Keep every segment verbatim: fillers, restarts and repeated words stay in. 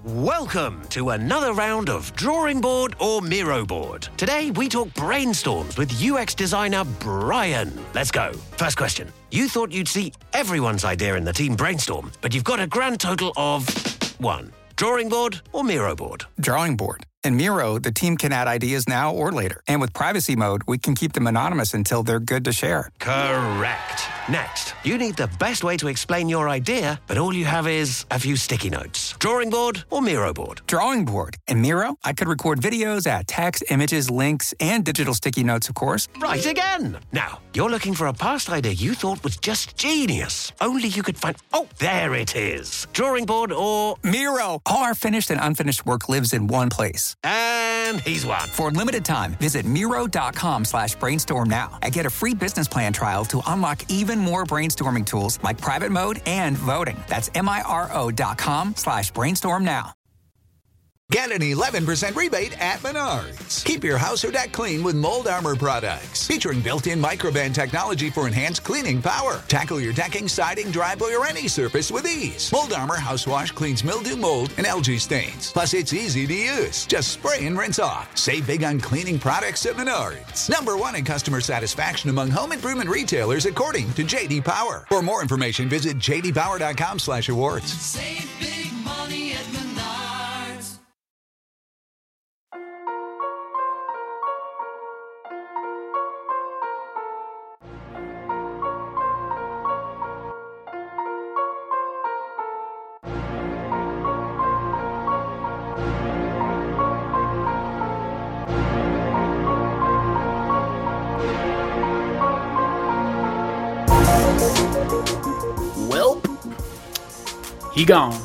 Welcome to another round of Drawing Board or Miro Board. Today we talk brainstorms with U X designer Brian. Let's go. First question. You thought you'd see everyone's idea in the team brainstorm, but you've got a grand total of one. Drawing Board or Miro Board? Drawing Board. In Miro, the team can add ideas now or later. And with privacy mode, we can keep them anonymous until they're good to share. Correct. Next, you need the best way to explain your idea, but all you have is a few sticky notes. Drawing Board or Miro Board? Drawing Board. In Miro, I could record videos, add text, images, links, and digital sticky notes, of course. Right again. Now, you're looking for a past idea you thought was just genius. Only you could find... Oh, there it is. Drawing Board or... Miro. All our finished and unfinished work lives in one place. And he's won. For a limited time, visit Miro.com slash brainstorm now and get a free business plan trial to unlock even more brainstorming tools like private mode and voting. That's M-I-R-O dot com slash brainstorm now. Get an eleven percent rebate at Menards. Keep your house or deck clean with Mold Armor products. Featuring built-in microban technology for enhanced cleaning power. Tackle your decking, siding, driveway, or any surface with ease. Mold Armor House Wash cleans mildew, mold, and algae stains. Plus, it's easy to use. Just spray and rinse off. Save big on cleaning products at Menards. Number one in customer satisfaction among home improvement retailers according to J D Power. For more information, visit j d power dot com slash awards. Save big money at Menards. Welp, he gone.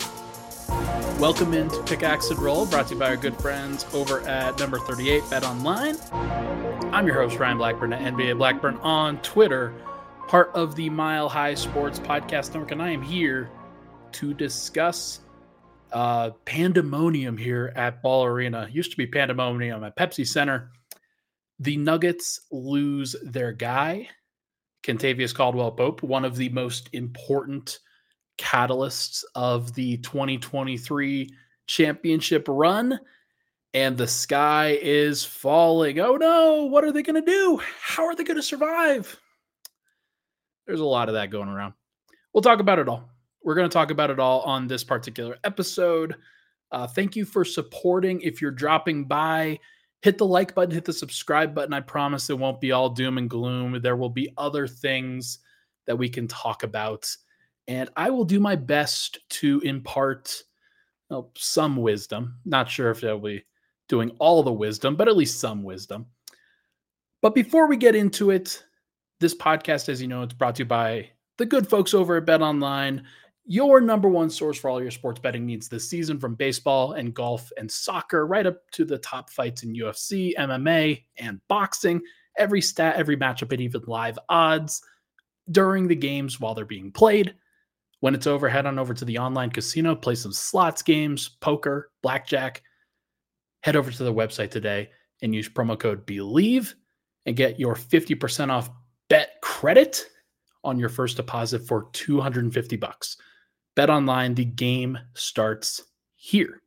Welcome into Pickaxe and Roll, brought to you by our good friends over at number thirty-eight Bet Online. I'm your host, Ryan Blackburn at N B A Blackburn on Twitter, part of the Mile High Sports Podcast Network, and I am here to discuss uh, pandemonium here at Ball Arena. Used to be pandemonium at Pepsi Center. The Nuggets lose their guy, Kentavious Caldwell-Pope, one of the most important catalysts of the twenty twenty-three championship run, and the sky is falling. Oh no, what are they going to do? How are they going to survive? There's a lot of that going around. We'll talk about it all. We're going to talk about it all on this particular episode. Uh, thank you for supporting. If you're dropping by, hit the like button, hit the subscribe button. I promise it won't be all doom and gloom. There will be other things that we can talk about. And I will do my best to impart well, some wisdom. Not sure if I'll be doing all the wisdom, but at least some wisdom. But before we get into it, this podcast, as you know, it's brought to you by the good folks over at BetOnline, your number one source for all your sports betting needs this season, from baseball and golf and soccer, right up to the top fights in U F C, M M A, and boxing. Every stat, every matchup, and even live odds during the games while they're being played. When it's over, head on over to the online casino, play some slots games, poker, blackjack. Head over to the website today and use promo code BELIEVE and get your fifty percent off bet credit on your first deposit for two hundred fifty bucks. Bet Online, the game starts here.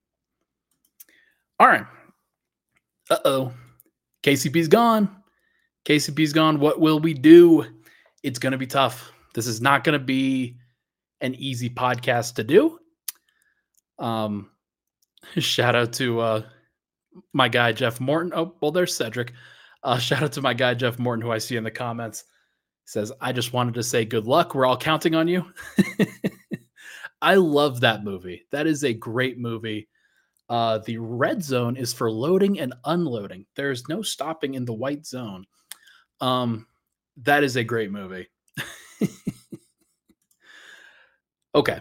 All right. Uh-oh. K C P's gone. K C P's gone. What will we do? It's going to be tough. This is not going to be an easy podcast to do. Um, shout out to uh, my guy, Jeff Morton. Oh, well, there's Cedric. Uh, shout out to my guy, Jeff Morton, who I see in the comments. He says, I just wanted to say good luck. We're all counting on you. I love that movie. That is a great movie. Uh, the red zone is for loading and unloading. There's no stopping in the white zone. Um, that is a great movie. Okay.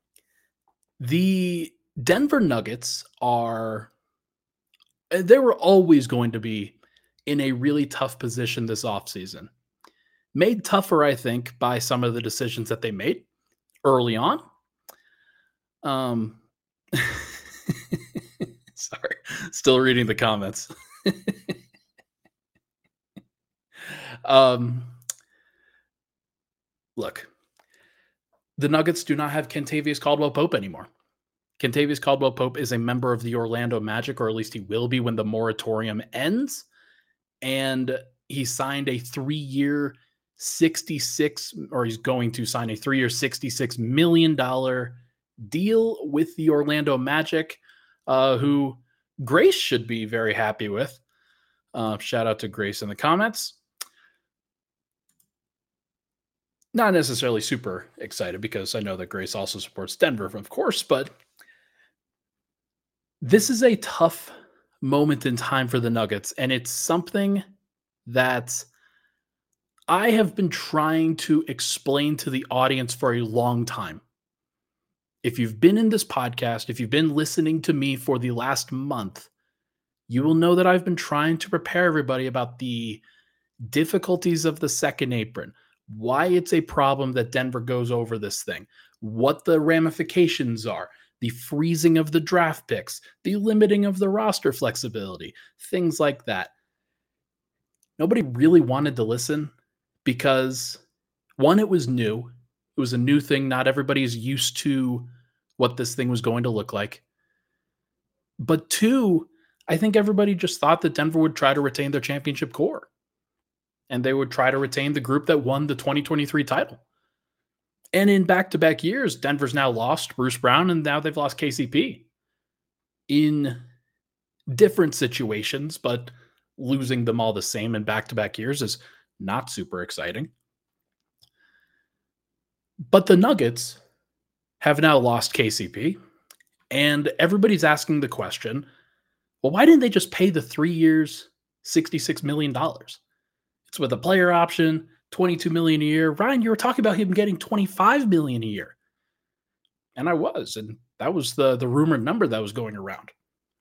The Denver Nuggets are, they were always going to be in a really tough position this offseason. Made tougher, I think, by some of the decisions that they made early on. Um, sorry, still reading the comments. um, look, the Nuggets do not have Kentavious Caldwell-Pope anymore. Kentavious Caldwell-Pope is a member of the Orlando Magic, or at least he will be when the moratorium ends. And he signed a three-year sixty-six, or he's going to sign a three-year sixty-six million dollars deal with the Orlando Magic, uh, who Grace should be very happy with. Uh, shout out to Grace in the comments. Not necessarily super excited because I know that Grace also supports Denver, of course, but this is a tough moment in time for the Nuggets, and it's something that I have been trying to explain to the audience for a long time. If you've been in this podcast, if you've been listening to me for the last month, you will know that I've been trying to prepare everybody about the difficulties of the second apron, why it's a problem that Denver goes over this thing, what the ramifications are, the freezing of the draft picks, the limiting of the roster flexibility, things like that. Nobody really wanted to listen because, one, it was new. It was a new thing. Not everybody is used to what this thing was going to look like. But two, I think everybody just thought that Denver would try to retain their championship core. And they would try to retain the group that won the twenty twenty-three title. And in back-to-back years, Denver's now lost Bruce Brown, and now they've lost K C P. In different situations, but losing them all the same in back-to-back years is not super exciting. But the Nuggets have now lost K C P, and everybody's asking the question, well, why didn't they just pay the three years, sixty-six million dollars? It's with a player option, twenty-two million dollars a year. Ryan, you were talking about him getting twenty-five million dollars a year. And I was, and that was the, the rumored number that was going around.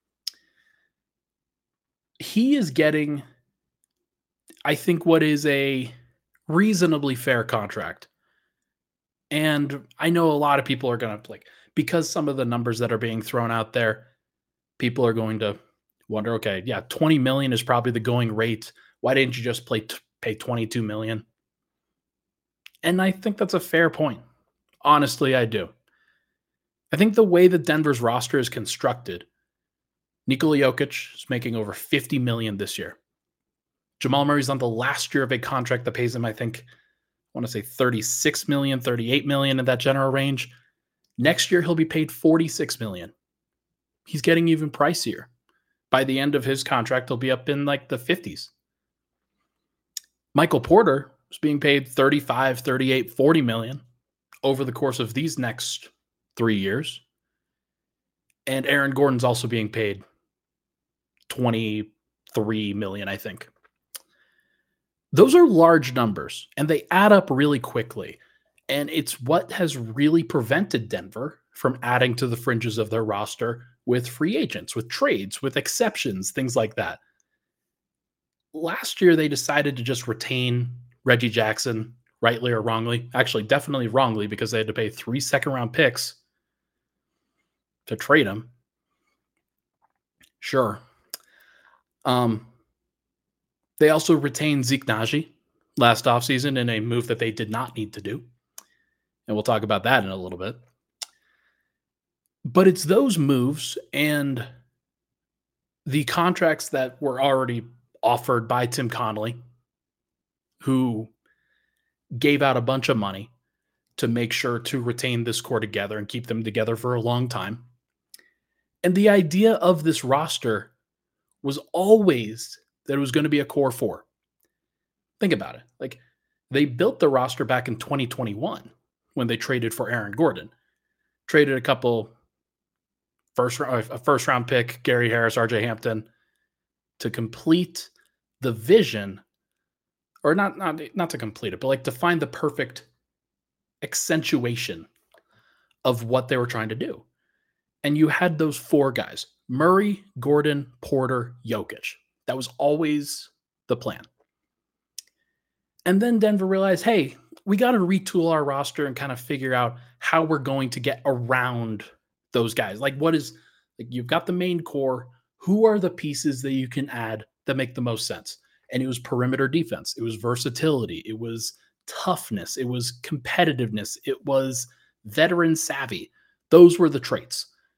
He is getting, I think, what is a reasonably fair contract. And I know a lot of people are going to, like, because some of the numbers that are being thrown out there, people are going to wonder, okay, yeah, twenty million dollars is probably the going rate. Why didn't you just play, pay twenty-two million dollars? And I think that's a fair point. Honestly, I do. I think the way that Denver's roster is constructed, Nikola Jokic is making over fifty million dollars this year. Jamal Murray's on the last year of a contract that pays him, I think, I want to say thirty-six million dollars, thirty-eight million dollars in that general range. Next year, he'll be paid forty-six million dollars. He's getting even pricier. By the end of his contract, he'll be up in like the fifties. Michael Porter is being paid thirty-five, thirty-eight, forty million over the course of these next three years. And Aaron Gordon's also being paid twenty-three million, I think. Those are large numbers, and they add up really quickly. And it's what has really prevented Denver from adding to the fringes of their roster with free agents, with trades, with exceptions, things like that. Last year, they decided to just retain Reggie Jackson, rightly or wrongly. Actually, definitely wrongly, because they had to pay three second-round picks to trade him. Sure. Um, they also retained Zeke Naji last offseason in a move that they did not need to do. And we'll talk about that in a little bit. But it's those moves and the contracts that were already offered by Tim Connolly, who gave out a bunch of money to make sure to retain this core together and keep them together for a long time. And the idea of this roster was always that it was going to be a core four. Think about it. Like, they built the roster back in twenty twenty-one when they traded for Aaron Gordon. Traded a couple first a first round pick, Gary Harris, R J Hampton, to complete the vision, or not, not, not to complete it, but like to find the perfect accentuation of what they were trying to do. And you had those four guys, Murray, Gordon, Porter, Jokic. That was always the plan. And then Denver realized, hey, we got to retool our roster and kind of figure out how we're going to get around those guys. Like, what is, like, you've got the main core. Who are the pieces that you can add that make the most sense? And it was perimeter defense. It was versatility. It was toughness. It was competitiveness. It was veteran savvy. Those were the traits.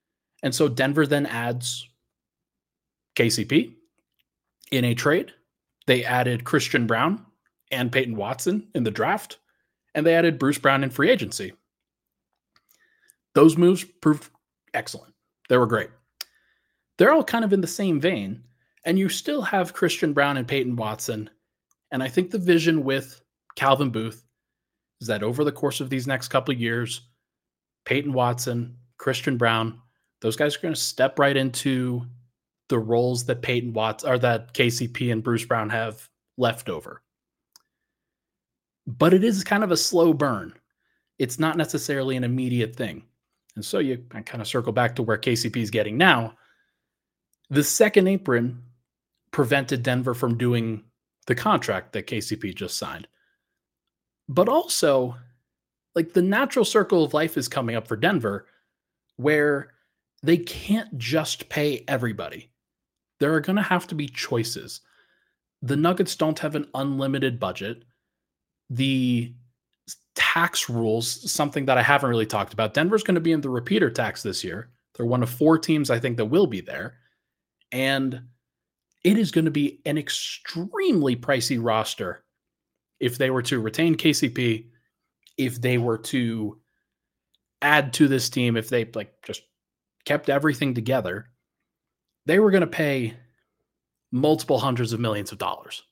And so Denver then adds K C P in a trade. They added Christian Braun and Peyton Watson in the draft, and they added Bruce Brown in free agency. Those moves proved excellent. They were great. They're all kind of in the same vein, and you still have Christian Braun and Peyton Watson. And I think the vision with Calvin Booth is that over the course of these next couple of years, Peyton Watson, Christian Braun, those guys are going to step right into the roles that Peyton Watson or that K C P and Bruce Brown have left over. But it is kind of a slow burn. It's not necessarily an immediate thing. And so you I kind of circle back to where K C P is getting now. The second apron prevented Denver from doing the contract that K C P just signed. But also, like, the natural circle of life is coming up for Denver where they can't just pay everybody. There are going to have to be choices. The Nuggets don't have an unlimited budget. The tax rules, something that I haven't really talked about. Denver's going to be in the repeater tax this year. They're one of four teams, I think, that will be there. And it is going to be an extremely pricey roster if they were to retain K C P, if they were to add to this team, if they like just kept everything together, they were going to pay multiple hundreds of millions of dollars.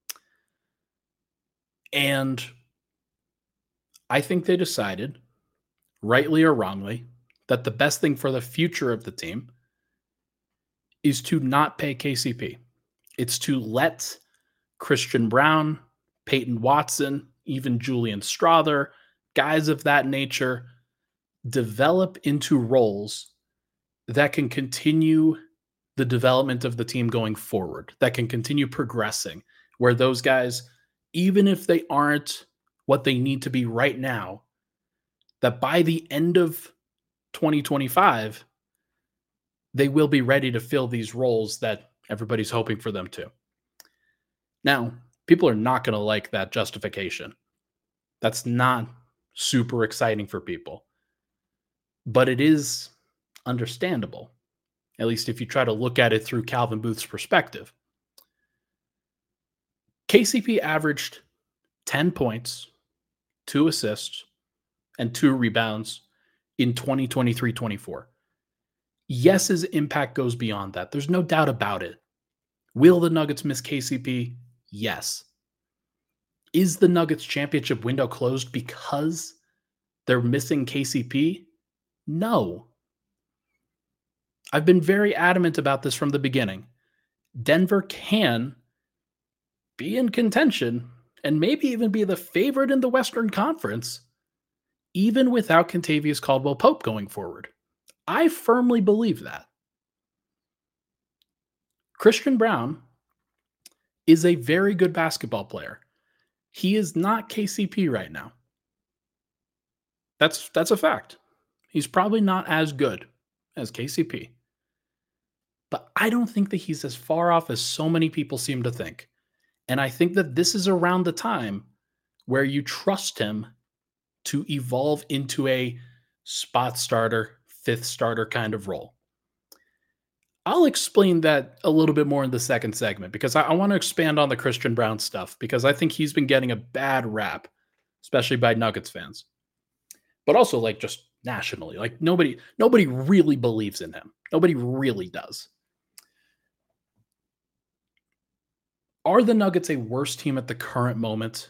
And I think they decided, rightly or wrongly, that the best thing for the future of the team is to not pay K C P. It's to let Christian Braun, Peyton Watson, even Julian Strawther, guys of that nature, develop into roles that can continue the development of the team going forward, that can continue progressing, where those guys, even if they aren't what they need to be right now, that by the end of twenty twenty-five, they will be ready to fill these roles that everybody's hoping for them to. Now, people are not going to like that justification. That's not super exciting for people. But it is understandable, at least if you try to look at it through Calvin Booth's perspective. K C P averaged ten points, two assists, and two rebounds in twenty twenty-three twenty-four. Yes, his impact goes beyond that. There's no doubt about it. Will the Nuggets miss K C P? Yes. Is the Nuggets championship window closed because they're missing K C P? No. I've been very adamant about this from the beginning. Denver can be in contention and maybe even be the favorite in the Western Conference, even without Kentavious Caldwell-Pope going forward. I firmly believe that. Christian Braun is a very good basketball player. He is not K C P right now. That's that's a fact. He's probably not as good as K C P. But I don't think that he's as far off as so many people seem to think. And I think that this is around the time where you trust him to evolve into a spot starter, fifth starter kind of role. I'll explain that a little bit more in the second segment because I, I want to expand on the Christian Braun stuff because I think he's been getting a bad rap, especially by Nuggets fans, but also like just nationally. Like nobody, nobody really believes in him. Nobody really does. Are the Nuggets a worse team at the current moment?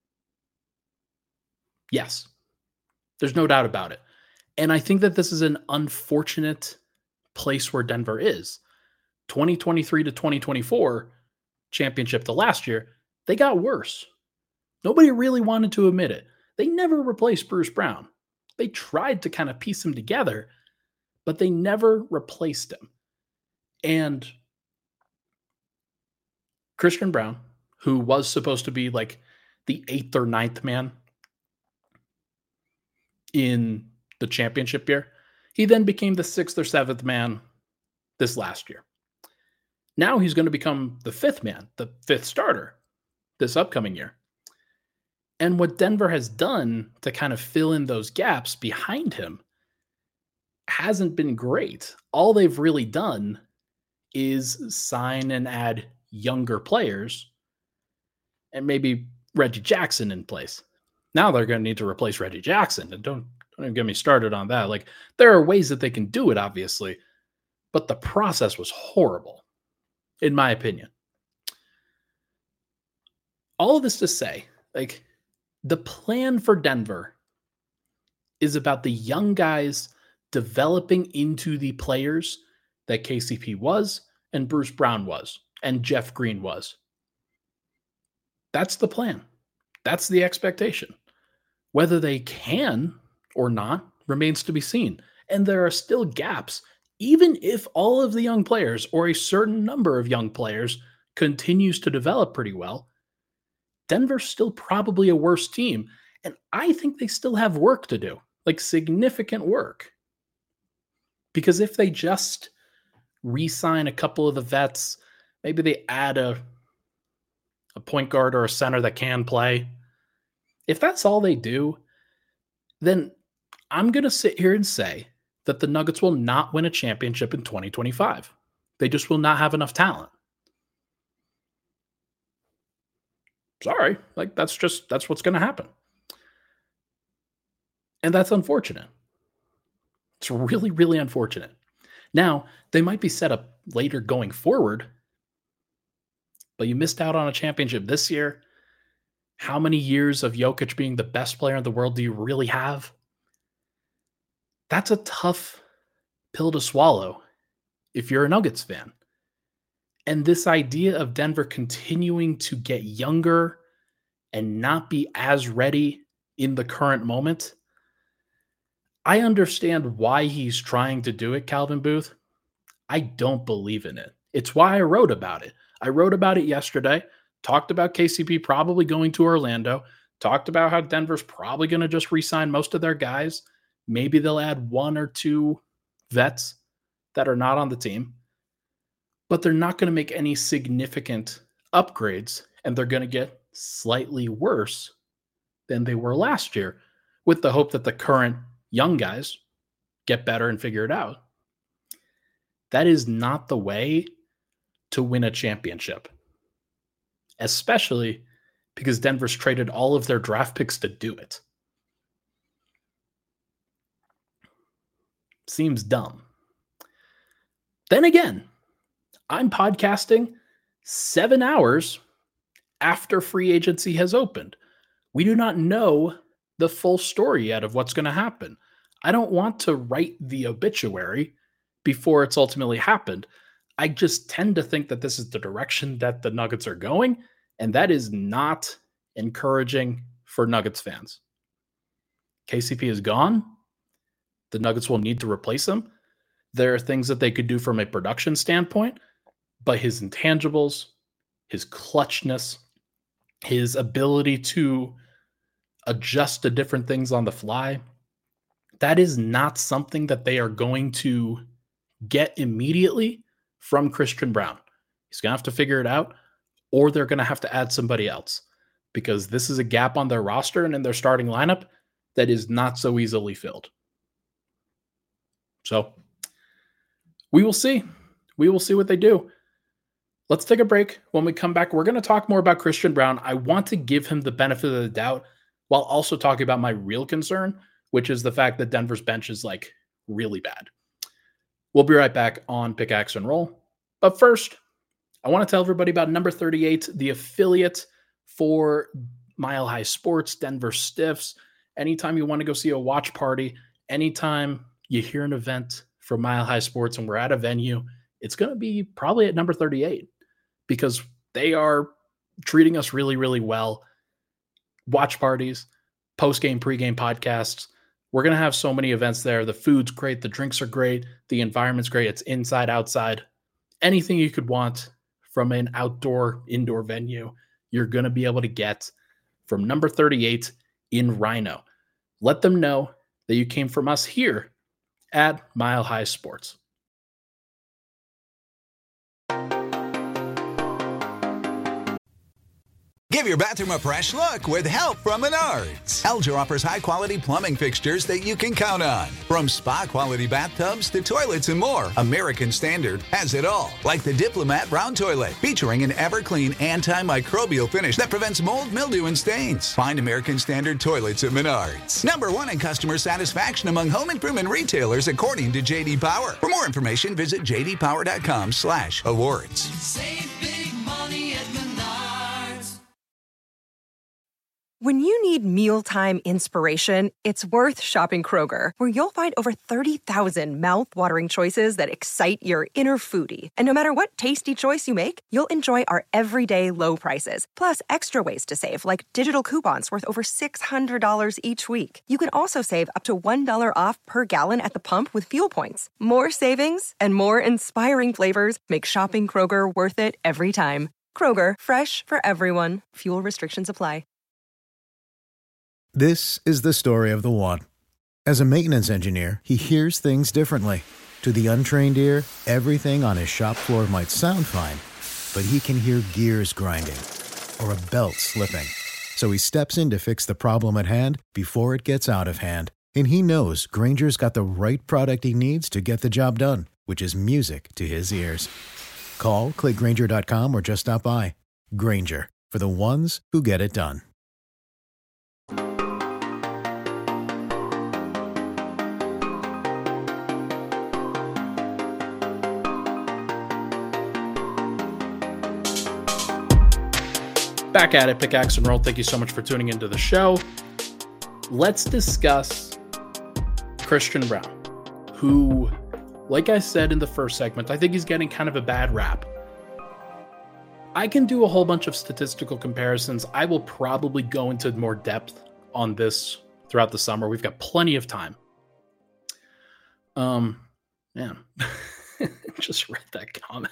Yes. There's no doubt about it. And I think that this is an unfortunate place where Denver is. twenty twenty-three to twenty twenty-four championship to last year, they got worse. Nobody really wanted to admit it. They never replaced Bruce Brown. They tried to kind of piece him together, but they never replaced him. And Christian Braun, who was supposed to be like the eighth or ninth man in the championship year, he then became the sixth or seventh man this last year. Now he's going to become the fifth man, the fifth starter this upcoming year. And what Denver has done to kind of fill in those gaps behind him hasn't been great. All they've really done is sign and add younger players and maybe Reggie Jackson in place. Now they're going to need to replace Reggie Jackson. And don't, don't even get me started on that. Like, there are ways that they can do it, obviously, but the process was horrible, in my opinion. All of this to say, like, the plan for Denver is about the young guys developing into the players that K C P was and Bruce Brown was and Jeff Green was. That's the plan. That's the expectation. Whether they can or not remains to be seen. And there are still gaps, even if all of the young players or a certain number of young players continues to develop pretty well. Denver's still probably a worse team. And I think they still have work to do, like significant work. Because if they just re-sign a couple of the vets, maybe they add a, a point guard or a center that can play. If that's all they do, then I'm going to sit here and say that the Nuggets will not win a championship in twenty twenty-five. They just will not have enough talent. Sorry, like that's just, that's what's going to happen. And that's unfortunate. It's really, really unfortunate. Now, they might be set up later going forward, but you missed out on a championship this year. How many years of Jokic being the best player in the world do you really have? That's a tough pill to swallow if you're a Nuggets fan. And this idea of Denver continuing to get younger and not be as ready in the current moment, I understand why he's trying to do it, Calvin Booth. I don't believe in it. It's why I wrote about it. I wrote about it yesterday, talked about K C P probably going to Orlando, talked about how Denver's probably going to just re-sign most of their guys. Maybe they'll add one or two vets that are not on the team, but they're not going to make any significant upgrades, and they're going to get slightly worse than they were last year, with the hope that the current young guys get better and figure it out. That is not the way to win a championship, especially because Denver's traded all of their draft picks to do it. Seems dumb. Then again, I'm podcasting seven hours after free agency has opened. We do not know the full story yet of what's going to happen. I don't want to write the obituary before it's ultimately happened. I just tend to think that this is the direction that the Nuggets are going, and that is not encouraging for Nuggets fans. K C P is gone. The Nuggets will need to replace him. There are things that they could do from a production standpoint, but his intangibles, his clutchness, his ability to adjust to different things on the fly, that is not something that they are going to get immediately from Christian Braun. He's going to have to figure it out, or they're going to have to add somebody else, because this is a gap on their roster and in their starting lineup that is not so easily filled. So we will see. We will see what they do. Let's take a break. When we come back, we're going to talk more about Christian Braun. I want to give him the benefit of the doubt while also talking about my real concern, which is the fact that Denver's bench is like really bad. We'll be right back on Pickaxe and Roll. But first, I want to tell everybody about Number thirty-eight, the affiliate for Mile High Sports, Denver Stiffs. Anytime you want to go see a watch party, anytime you hear an event from Mile High Sports and we're at a venue, it's going to be probably at Number thirty-eight because they are treating us really, really well. Watch parties, post-game, pre-game podcasts. We're going to have so many events there. The food's great. The drinks are great. The environment's great. It's inside, outside. Anything you could want from an outdoor, indoor venue, you're going to be able to get from Number thirty-eight in Rhino. Let them know that you came from us here at Mile High Sports. Give your bathroom a fresh look with help from Menards. Elger offers high-quality plumbing fixtures that you can count on. From spa-quality bathtubs to toilets and more, American Standard has it all. Like the Diplomat Brown Toilet, featuring an ever-clean antimicrobial finish that prevents mold, mildew, and stains. Find American Standard toilets at Menards. Number one in customer satisfaction among home improvement retailers, according to J D Power. For more information, visit j d power dot com slash awards. Save big money at Menards. When you need mealtime inspiration, it's worth shopping Kroger, where you'll find over thirty thousand mouth-watering choices that excite your inner foodie. And no matter what tasty choice you make, you'll enjoy our everyday low prices, plus extra ways to save, like digital coupons worth over six hundred dollars each week. You can also save up to one dollar off per gallon at the pump with fuel points. More savings and more inspiring flavors make shopping Kroger worth it every time. Kroger, fresh for everyone. Fuel restrictions apply. This is the story of the one. As a maintenance engineer, he hears things differently. To the untrained ear, everything on his shop floor might sound fine, but he can hear gears grinding or a belt slipping. So he steps in to fix the problem at hand before it gets out of hand. And he knows Grainger's got the right product he needs to get the job done, which is music to his ears. Call, click Grainger dot com, or just stop by. Grainger, for the ones who get it done. Back at it, Pickaxe and Roll. Thank you so much for tuning into the show. Let's discuss Christian Braun, who, like I said in the first segment, I think he's getting kind of a bad rap. I can do a whole bunch of statistical comparisons. I will probably go into more depth on this throughout the summer. We've got plenty of time. Um, man, just read that comment.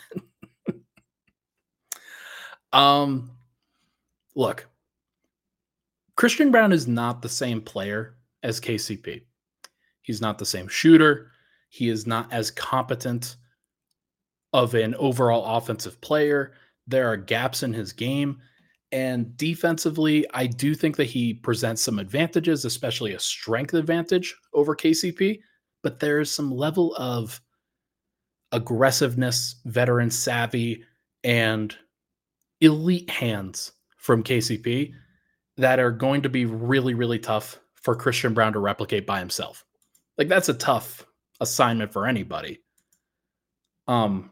um, Look, Christian Braun is not the same player as K C P. He's not the same shooter. He is not as competent of an overall offensive player. There are gaps in his game. And defensively, I do think that he presents some advantages, especially a strength advantage over K C P. But there is some level of aggressiveness, veteran savvy, and elite hands from K C P that are going to be really, really tough for Christian Braun to replicate by himself. Like, that's a tough assignment for anybody. Um,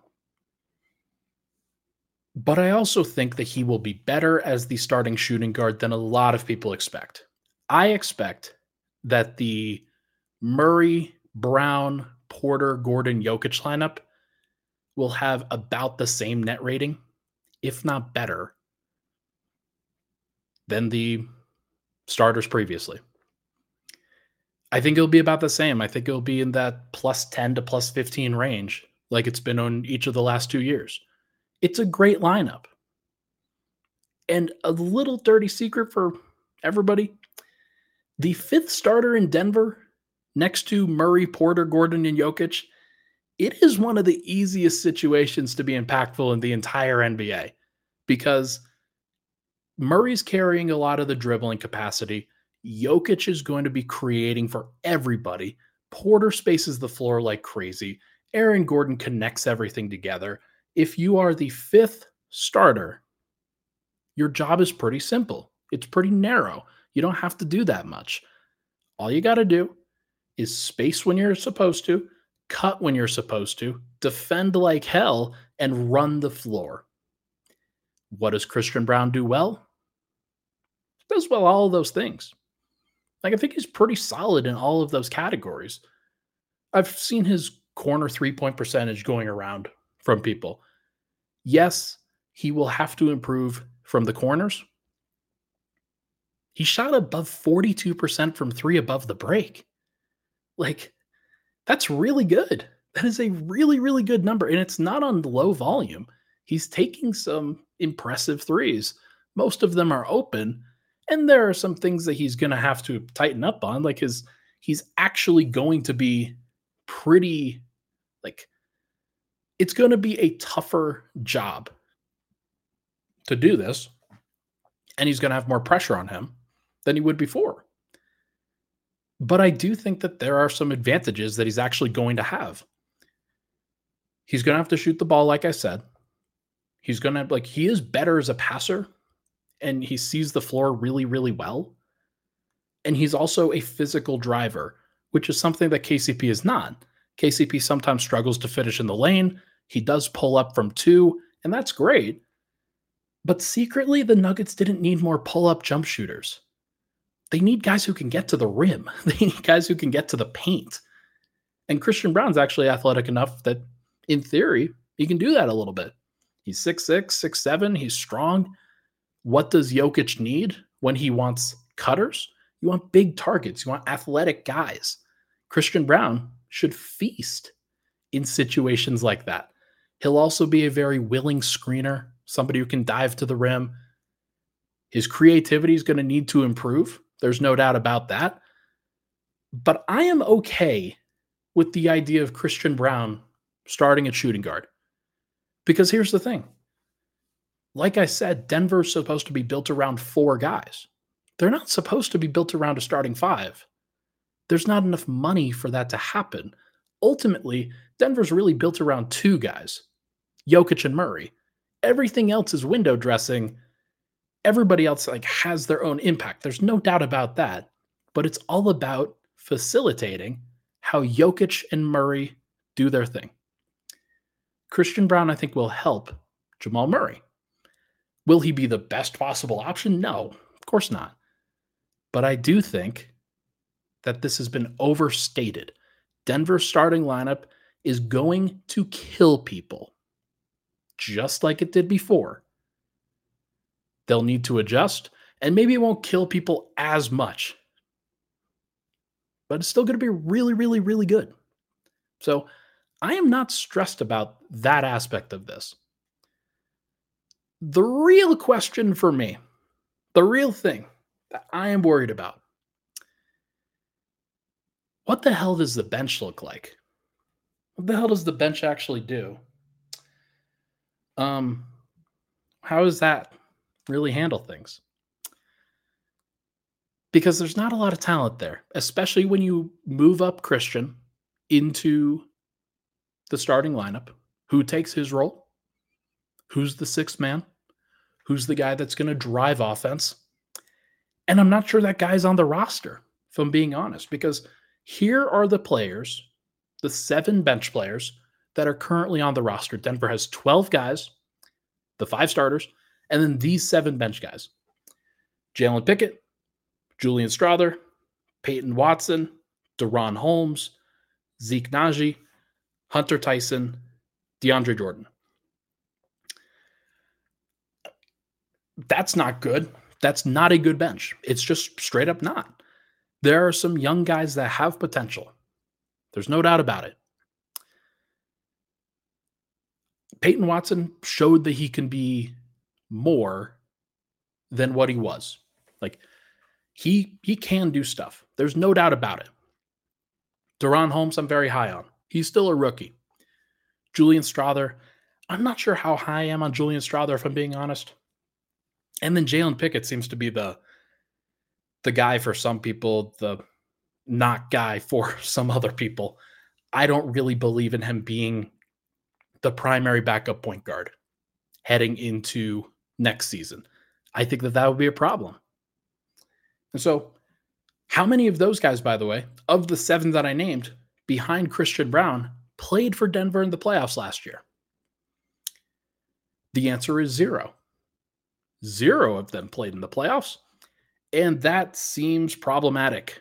but I also think that he will be better as the starting shooting guard than a lot of people expect. I expect that the Murray, Brown, Porter, Gordon, Jokic lineup will have about the same net rating, if not better, than the starters previously. I think it'll be about the same. I think it'll be in that plus ten to plus fifteen range, like it's been on each of the last two years. It's a great lineup. And a little dirty secret for everybody, the fifth starter in Denver, next to Murray, Porter, Gordon, and Jokic, it is one of the easiest situations to be impactful in the entire N B A, because Murray's carrying a lot of the dribbling capacity. Jokic is going to be creating for everybody. Porter spaces the floor like crazy. Aaron Gordon connects everything together. If you are the fifth starter, your job is pretty simple. It's pretty narrow. You don't have to do that much. All you got to do is space when you're supposed to, cut when you're supposed to, defend like hell, and run the floor. What does Christian Braun do well? He does well all of those things. Like, I think he's pretty solid in all of those categories. I've seen his corner three-point percentage going around from people. Yes, he will have to improve from the corners. He shot above forty-two percent from three above the break. Like, that's really good. That is a really, really good number. And it's not on low volume. He's taking some impressive threes. Most of them are open. And there are some things that he's going to have to tighten up on. Like his, he's actually going to be pretty, like, it's going to be a tougher job to do this. and he's going to have more pressure on him than he would before. But I do think that there are some advantages that he's actually going to have. He's going to have to shoot the ball, like I said. He's going to, like, he is better as a passer, and he sees the floor really, really well. And he's also a physical driver, which is something that K C P is not. K C P sometimes struggles to finish in the lane. He does pull up from two, and that's great. But secretly, the Nuggets didn't need more pull-up jump shooters. They need guys who can get to the rim. They need guys who can get to the paint. And Christian Braun's actually athletic enough that, in theory, he can do that a little bit. He's six six, six seven. He's strong. What does Jokic need when he wants cutters? You want big targets. You want athletic guys. Christian Braun should feast in situations like that. He'll also be a very willing screener, somebody who can dive to the rim. His creativity is going to need to improve. There's no doubt about that. But I am okay with the idea of Christian Braun starting at shooting guard. Because here's the thing. Like I said, Denver's supposed to be built around four guys. They're not supposed to be built around a starting five. There's not enough money for that to happen. Ultimately, Denver's really built around two guys, Jokic and Murray. Everything else is window dressing. Everybody else like has their own impact. There's no doubt about that. But it's all about facilitating how Jokic and Murray do their thing. Christian Braun, I think, will help Jamal Murray. Will he be the best possible option? No, of course not. But I do think that this has been overstated. Denver's starting lineup is going to kill people, just like it did before. They'll need to adjust, and maybe it won't kill people as much. But it's still going to be really, really, really good. So I am not stressed about that aspect of this. The real question for me, the real thing that I am worried about, what the hell does the bench look like? What the hell does the bench actually do? Um, how does that really handle things? Because there's not a lot of talent there, especially when you move up Christian into the starting lineup. Who takes his role? Who's the sixth man? Who's the guy that's going to drive offense? And I'm not sure that guy's on the roster, if I'm being honest, because here are the players, the seven bench players that are currently on the roster. Denver has twelve guys, the five starters, and then these seven bench guys. Jalen Pickett, Julian Strawther, Peyton Watson, De'Ron Holmes, Zeke Naji, Hunter Tyson, DeAndre Jordan. That's not good. That's not a good bench. It's just straight up not. There are some young guys that have potential. There's no doubt about it. Peyton Watson showed that he can be more than what he was. Like, he he can do stuff. There's no doubt about it. De'Ron Holmes, I'm very high on. He's still a rookie. Julian Strawther, I'm not sure how high I am on Julian Strawther, if I'm being honest. And then Jalen Pickett seems to be the, the guy for some people, the not guy for some other people. I don't really believe in him being the primary backup point guard heading into next season. I think that that would be a problem. And so, how many of those guys, by the way, of the seven that I named behind Christian Braun, played for Denver in the playoffs last year? The answer is zero. Zero of them played in the playoffs, and that seems problematic.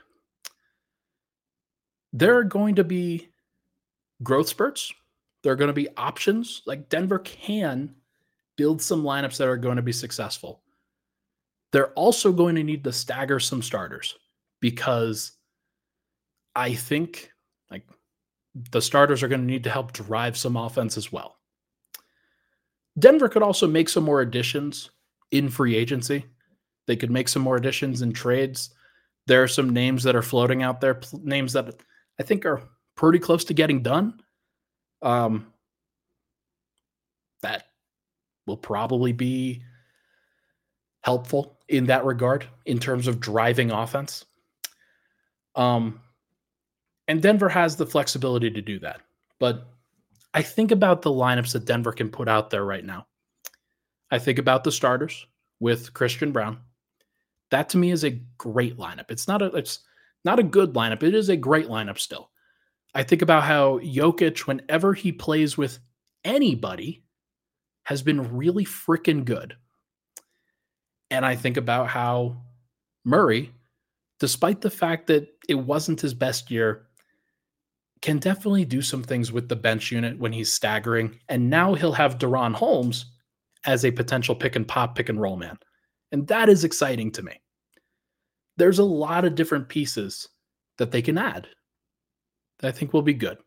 There are going to be growth spurts. There are going to be options. Like, Denver can build some lineups that are going to be successful. They're also going to need to stagger some starters, because I think like the starters are going to need to help drive some offense as well. Denver could also make some more additions in free agency. They could make some more additions in trades. There are some names that are floating out there, names that I think are pretty close to getting done. Um, that will probably be helpful in that regard in terms of driving offense. Um, and Denver has the flexibility to do that. But I think about the lineups that Denver can put out there right now. I think about the starters with Christian Braun. That to me is a great lineup. It's not a it's not a good lineup. It is a great lineup still. I think about how Jokic, whenever he plays with anybody, has been really freaking good. And I think about how Murray, despite the fact that it wasn't his best year, can definitely do some things with the bench unit when he's staggering. And now he'll have De'Ron Holmes as a potential pick and pop, pick and roll man. And that is exciting to me. There's a lot of different pieces that they can add that I think will be good.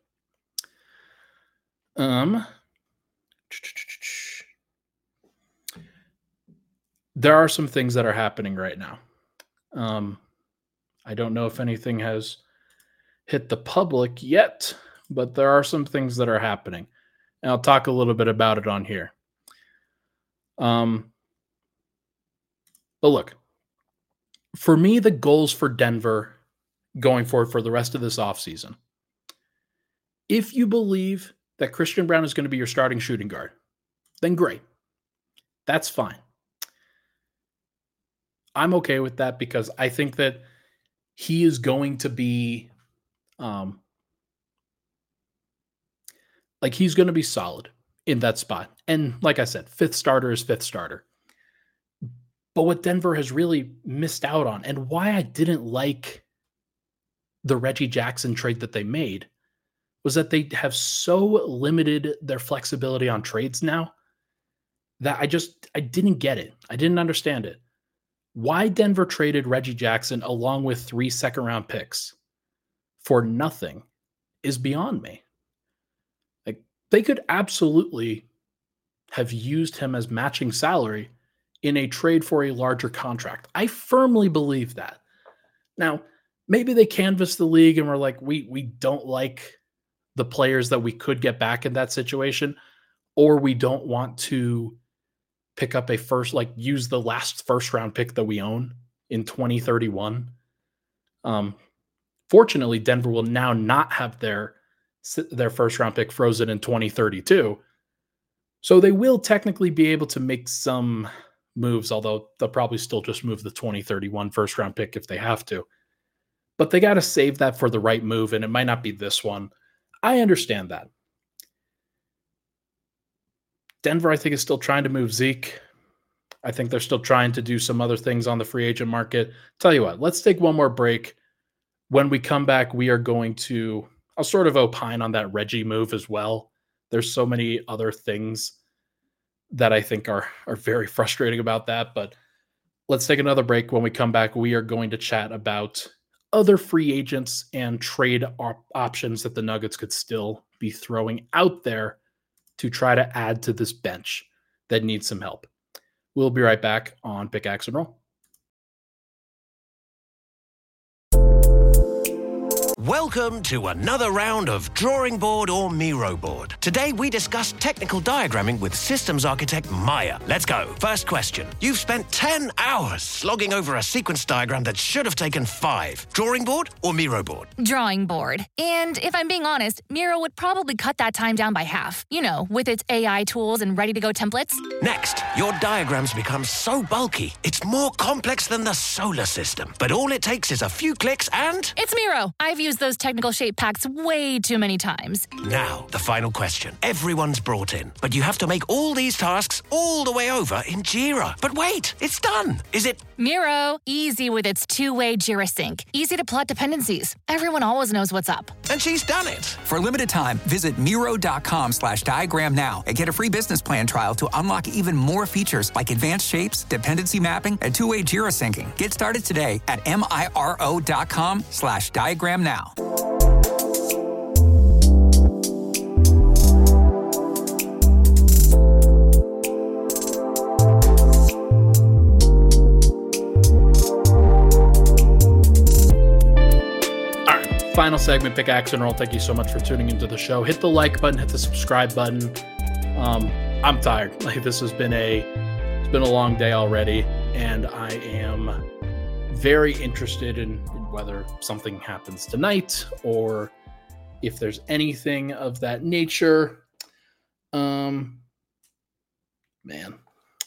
Um, there are some things that are happening right now. Um, I don't know if anything has hit the public yet, but there are some things that are happening. And I'll talk a little bit about it on here. Um, but look, for me, the goals for Denver going forward for the rest of this offseason, if you believe that Christian Braun is going to be your starting shooting guard, then great. That's fine. I'm okay with that because I think that he is going to be um, like he's going to be solid in that spot. And like I said, fifth starter is fifth starter. But what Denver has really missed out on, and why I didn't like the Reggie Jackson trade that they made, was that they have so limited their flexibility on trades now that I just, I didn't get it. I didn't understand it. Why Denver traded Reggie Jackson along with three second round picks for nothing is beyond me. Like, they could absolutely have used him as matching salary in a trade for a larger contract. I firmly believe that. Now, maybe they canvassed the league and were like, we we don't like the players that we could get back in that situation, or we don't want to pick up a first, like use the last first round pick that we own in twenty thirty-one. Um, fortunately, Denver will now not have their, their first round pick frozen in twenty thirty-two. So they will technically be able to make some moves, although they'll probably still just move the twenty thirty-one first round pick if they have to. But they got to save that for the right move, and it might not be this one. I understand that. Denver, I think, is still trying to move Zeke. I think they're still trying to do some other things on the free agent market. Tell you what, let's take one more break. When we come back, we are going to, I'll sort of opine on that Reggie move as well. There's so many other things that I think are, are very frustrating about that. But let's take another break. When we come back, we are going to chat about other free agents and trade op- options that the Nuggets could still be throwing out there to try to add to this bench that needs some help. We'll be right back on Pickaxe and Roll. Welcome to another round of Drawing Board or Miro Board. Today we discuss technical diagramming with systems architect Maya. Let's go. First question. You've spent ten hours slogging over a sequence diagram that should have taken five. Drawing board or Miro board? Drawing board. And if I'm being honest, Miro would probably cut that time down by half. You know, with its A I tools and ready-to-go templates. Next, your diagrams become so bulky, it's more complex than the solar system. But all it takes is a few clicks and... It's Miro. I've used those technical shape packs way too many times. Now, the final question. Everyone's brought in, but you have to make all these tasks all the way over in Jira. But wait, it's done. Is it... Miro, easy with its two-way Jira sync. Easy to plot dependencies. Everyone always knows what's up. And she's done it. For a limited time, visit Miro.com slash diagram now and get a free business plan trial to unlock even more features like advanced shapes, dependency mapping, and two-way Jira syncing. Get started today at Miro.com slash diagram now. Final segment, Pickaxe and Roll. Thank you so much for tuning into the show. Hit the like button, hit the subscribe button. Um, I'm tired. Like, this has been a it's been a long day already. and I am very interested in whether something happens tonight or if there's anything of that nature. Um, man.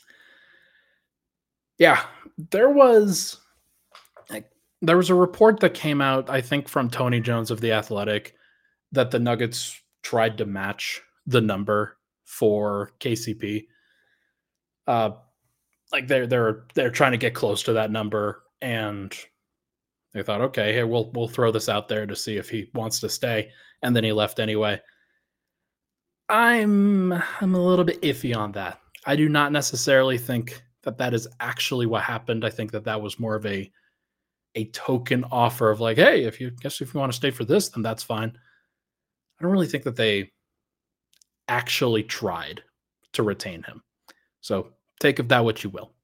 Yeah, there was like there was a report that came out, I think, from Tony Jones of The Athletic, that the Nuggets tried to match the number for K C P. Uh, like they're they're they're trying to get close to that number, and they thought, okay, hey, we'll we'll throw this out there to see if he wants to stay, and then he left anyway. I'm I'm a little bit iffy on that. I do not necessarily think that that is actually what happened. I think that that was more of a a token offer of like, hey, if you guess if you want to stay for this, then that's fine. I don't really think that they actually tried to retain him. So take of that what you will.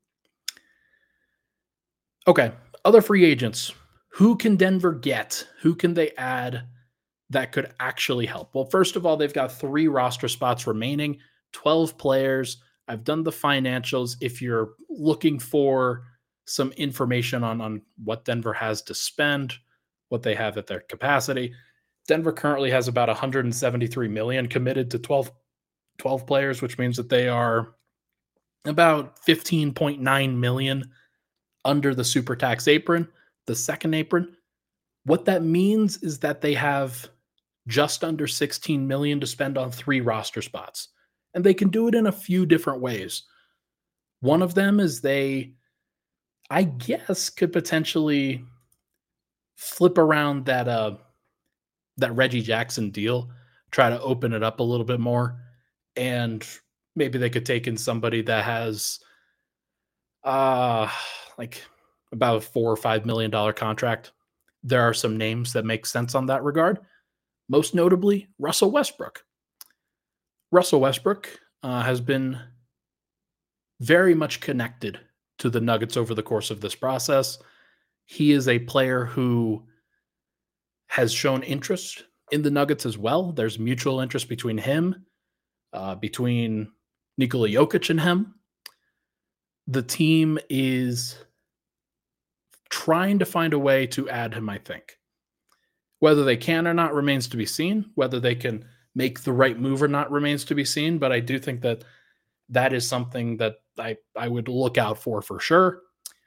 Okay, other free agents. Who can Denver get? Who can they add that could actually help? Well, first of all, they've got three roster spots remaining, twelve players. I've done the financials. If you're looking for some information on, on what Denver has to spend, what they have at their capacity, Denver currently has about one hundred seventy-three million dollars committed to twelve, twelve players, which means that they are about fifteen point nine million dollars under the super tax apron, the second apron. What that means is that they have just under sixteen million dollars to spend on three roster spots. And they can do it in a few different ways. One of them is they, I guess, could potentially flip around that uh, that Reggie Jackson deal, try to open it up a little bit more, and maybe they could take in somebody that has uh, like about a four or five million dollar contract. There are some names that make sense on that regard. Most notably, Russell Westbrook. Russell Westbrook uh, has been very much connected to the Nuggets over the course of this process. He is a player who has shown interest in the Nuggets as well. There's mutual interest between him, uh, between Nikola Jokic and him. The team is trying to find a way to add him, I think. Whether they can or not remains to be seen. Whether they can make the right move or not remains to be seen. But I do think that that is something that I, I would look out for for sure.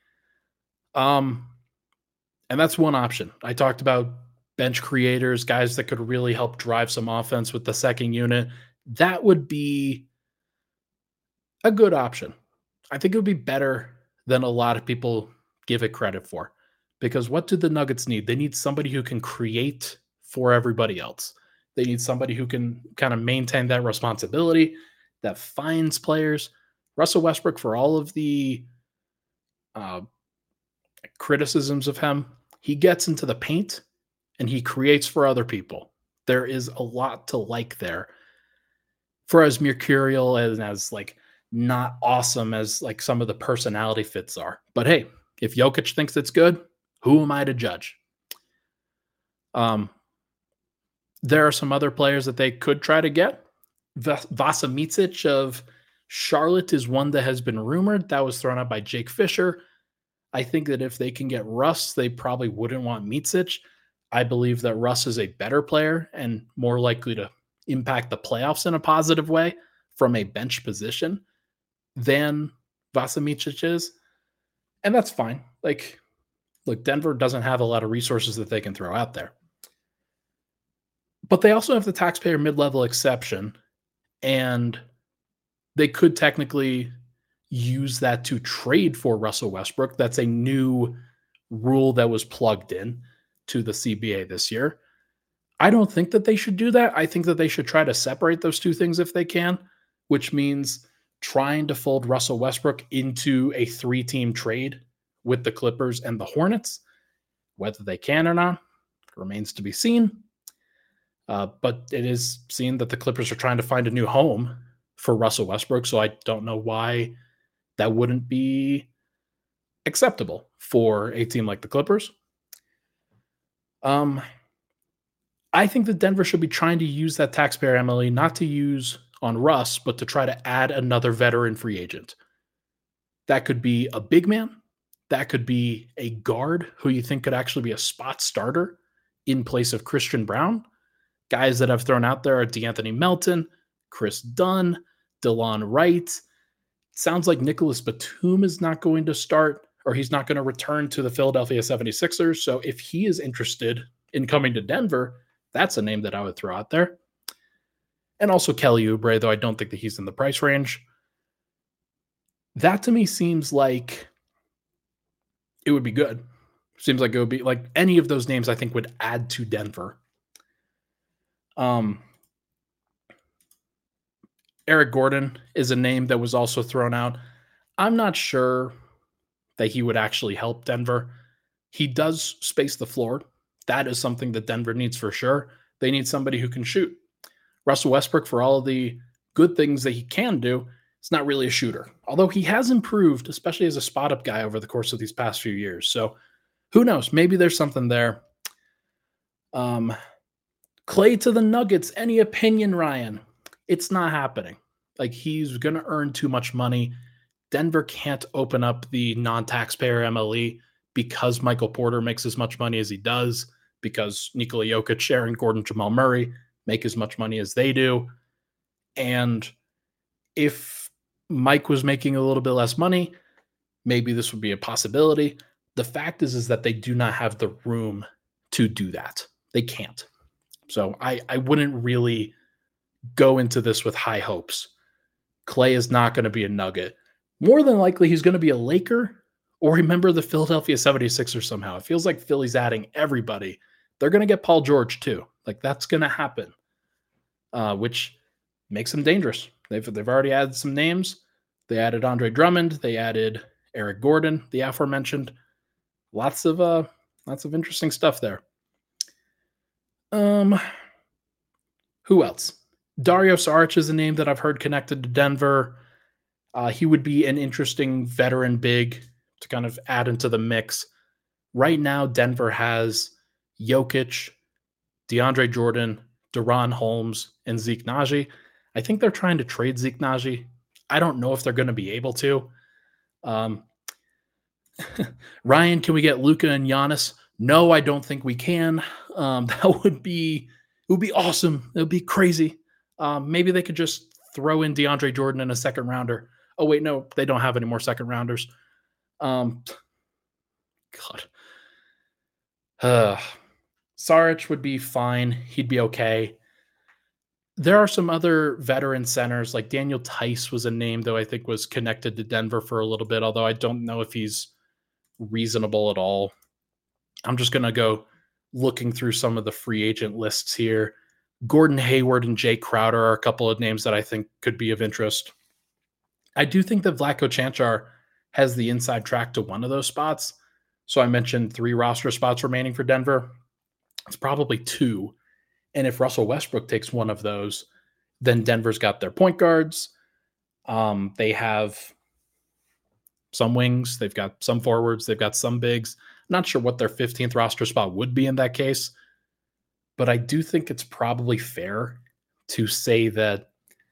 Um, and that's one option. I talked about bench creators, guys that could really help drive some offense with the second unit. That would be a good option. I think it would be better than a lot of people give it credit for. Because what do the Nuggets need? They need somebody who can create for everybody else. They need somebody who can kind of maintain that responsibility, that finds players. Russell Westbrook, for all of the uh, criticisms of him, he gets into the paint and he creates for other people. There is a lot to like there. For as mercurial and as like not awesome as like some of the personality fits are. But hey, if Jokic thinks it's good, who am I to judge? Um, there are some other players that they could try to get. Vasa Micic of Charlotte is one that has been rumored. That was thrown out by Jake Fisher. I think that if they can get Russ, they probably wouldn't want Micic. I believe that Russ is a better player and more likely to impact the playoffs in a positive way from a bench position than Vasa Micic is. And that's fine. Like, look, Denver doesn't have a lot of resources that they can throw out there. But they also have the taxpayer mid-level exception, and they could technically use that to trade for Russell Westbrook. That's a new rule that was plugged in to the C B A this year. I don't think that they should do that. I think that they should try to separate those two things if they can, which means trying to fold Russell Westbrook into a three-team trade with the Clippers and the Hornets. Whether they can or not remains to be seen. Uh, but it is seen that the Clippers are trying to find a new home for Russell Westbrook, so I don't know why that wouldn't be acceptable for a team like the Clippers. Um, I think that Denver should be trying to use that taxpayer M L E not to use on Russ, but to try to add another veteran free agent. That could be a big man. That could be a guard who you think could actually be a spot starter in place of Christian Braun. Guys that I've thrown out there are DeAnthony Melton, Chris Dunn, DeLon Wright. Sounds like Nicholas Batum is not going to start, or he's not going to return to the Philadelphia seventy-sixers. So if he is interested in coming to Denver, that's a name that I would throw out there. And also Kelly Oubre, though I don't think that he's in the price range. That to me seems like it would be good. Seems like it would be like any of those names I think would add to Denver. Um, Eric Gordon is a name that was also thrown out. I'm not sure that he would actually help Denver. He does space the floor. That is something that Denver needs for sure. They need somebody who can shoot. Russell Westbrook, for all of the good things that he can do, is not really a shooter. Although he has improved, especially as a spot-up guy over the course of these past few years. So who knows? Maybe there's something there. Um, Clay to the Nuggets. Any opinion, Ryan? It's not happening. Like, he's going to earn too much money. Denver can't open up the non-taxpayer M L E because Michael Porter makes as much money as he does, because Nikola Jokic, Aaron Gordon, Jamal Murray make as much money as they do. And if Mike was making a little bit less money, maybe this would be a possibility. The fact is, is that they do not have the room to do that. They can't. So I, I wouldn't really go into this with high hopes. Clay is not going to be a Nugget. More than likely, he's going to be a Laker or a member of the Philadelphia seventy-sixers somehow. It feels like Philly's adding everybody. They're going to get Paul George too. Like, that's going to happen, uh, which makes them dangerous. They've, they've already added some names. They added Andre Drummond. They added Eric Gordon, the aforementioned. Lots of uh, lots of interesting stuff there. Um, who else? Dario Saric is a name that I've heard connected to Denver. Uh, he would be an interesting veteran big to kind of add into the mix. Right now, Denver has Jokic, DeAndre Jordan, Deron Holmes, and Zeke Naji. I think they're trying to trade Zeke Naji. I don't know if they're going to be able to. Um, Ryan, can we get Luka and Giannis? No, I don't think we can. Um, that would be it would be awesome. It would be crazy. Um, maybe they could just throw in DeAndre Jordan in a second rounder. Oh, wait, no, they don't have any more second rounders. Um, God. Uh, Saric would be fine. He'd be okay. There are some other veteran centers, like Daniel Tice was a name, though I think was connected to Denver for a little bit, although I don't know if he's reasonable at all. I'm just going to go looking through some of the free agent lists here. Gordon Hayward and Jay Crowder are a couple of names that I think could be of interest. I do think that Vlatko Čančar has the inside track to one of those spots. So I mentioned three roster spots remaining for Denver. It's probably two. And if Russell Westbrook takes one of those, then Denver's got their point guards. Um, they have some wings. They've got some forwards. They've got some bigs. Not sure what their fifteenth roster spot would be in that case. But I do think it's probably fair to say that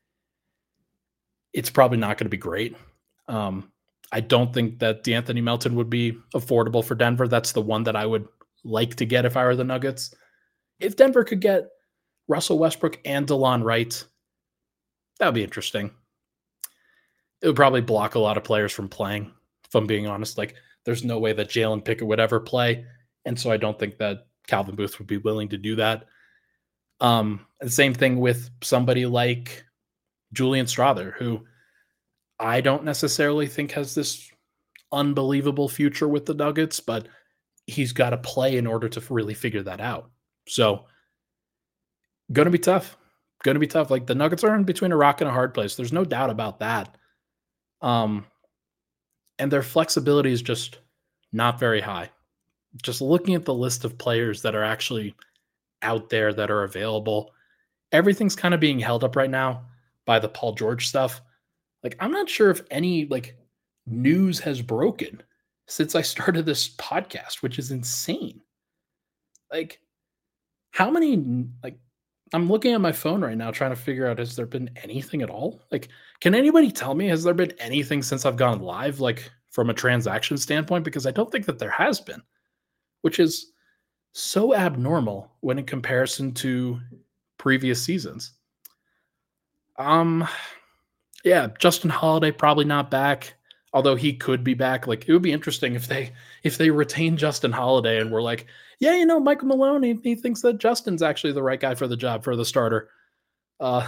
it's probably not going to be great. Um, I don't think that DeAnthony Melton would be affordable for Denver. That's the one that I would like to get if I were the Nuggets. If Denver could get Russell Westbrook and DeLon Wright, that would be interesting. It would probably block a lot of players from playing, if I'm being honest. Like, there's no way that Jalen Pickett would ever play. And so I don't think that Calvin Booth would be willing to do that. Um, the same thing with somebody like Julian Strawther, who I don't necessarily think has this unbelievable future with the Nuggets, but he's got to play in order to really figure that out. So, going to be tough. Going to be tough. Like, the Nuggets are in between a rock and a hard place. There's no doubt about that. Um, and their flexibility is just not very high. Just looking at the list of players that are actually out there that are available, everything's kind of being held up right now by the Paul George stuff. Like, I'm not sure if any like news has broken since I started this podcast, which is insane. Like, how many like I'm looking at my phone right now trying to figure out, has there been anything at all? Like, can anybody tell me, has there been anything since I've gone live, like from a transaction standpoint? Because I don't think that there has been, which is so abnormal when in comparison to previous seasons. Um, yeah, Justin Holiday probably not back, although he could be back. Like, it would be interesting if they if they retain Justin Holiday and we're like, yeah, you know, Michael Malone, he, he thinks that Justin's actually the right guy for the job, for the starter. Uh,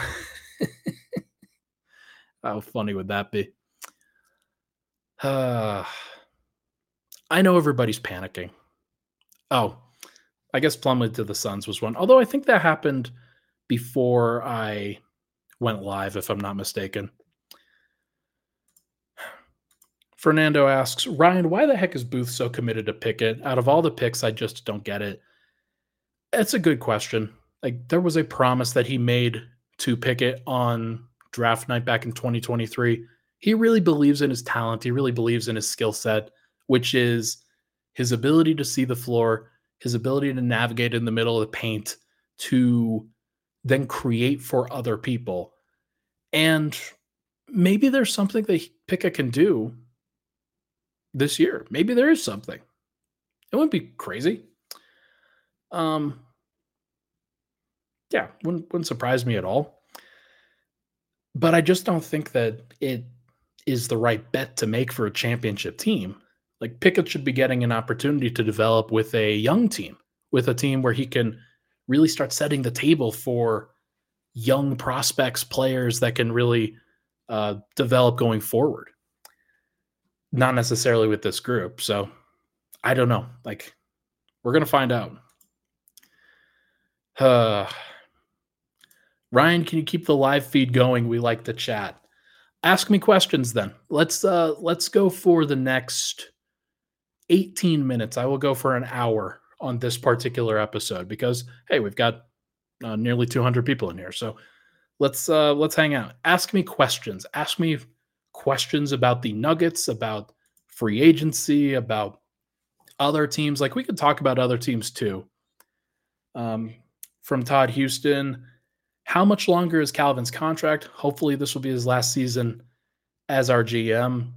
how funny would that be? Uh, I know everybody's panicking. Oh, I guess Plumlee to the Suns was one. Although I think that happened before I went live, if I'm not mistaken. Fernando asks, Ryan, why the heck is Booth so committed to Pickett? Out of all the picks, I just don't get it. It's a good question. Like, there was a promise that he made to Pickett on draft night back in twenty twenty-three. He really believes in his talent. He really believes in his skill set, which is his ability to see the floor, his ability to navigate in the middle of the paint, to then create for other people. And maybe there's something that Pickett can do this year. Maybe there is something. It wouldn't be crazy. Um, yeah, wouldn't, wouldn't surprise me at all. But I just don't think that it is the right bet to make for a championship team. Like, Pickett should be getting an opportunity to develop with a young team, with a team where he can really start setting the table for young prospects, players that can really uh, develop going forward. Not necessarily with this group. So I don't know. Like, we're going to find out. Uh, Ryan, can you keep the live feed going? We like the chat. Ask me questions then. Let's uh, let's go for the next eighteen minutes. I will go for an hour on this particular episode because, hey, we've got uh, nearly two hundred people in here. So let's uh, let's hang out. Ask me questions. Ask me questions about the Nuggets, about free agency, about other teams. Like, we could talk about other teams too. Um, from Todd Houston, how much longer is Calvin's contract? Hopefully this will be his last season as our G M.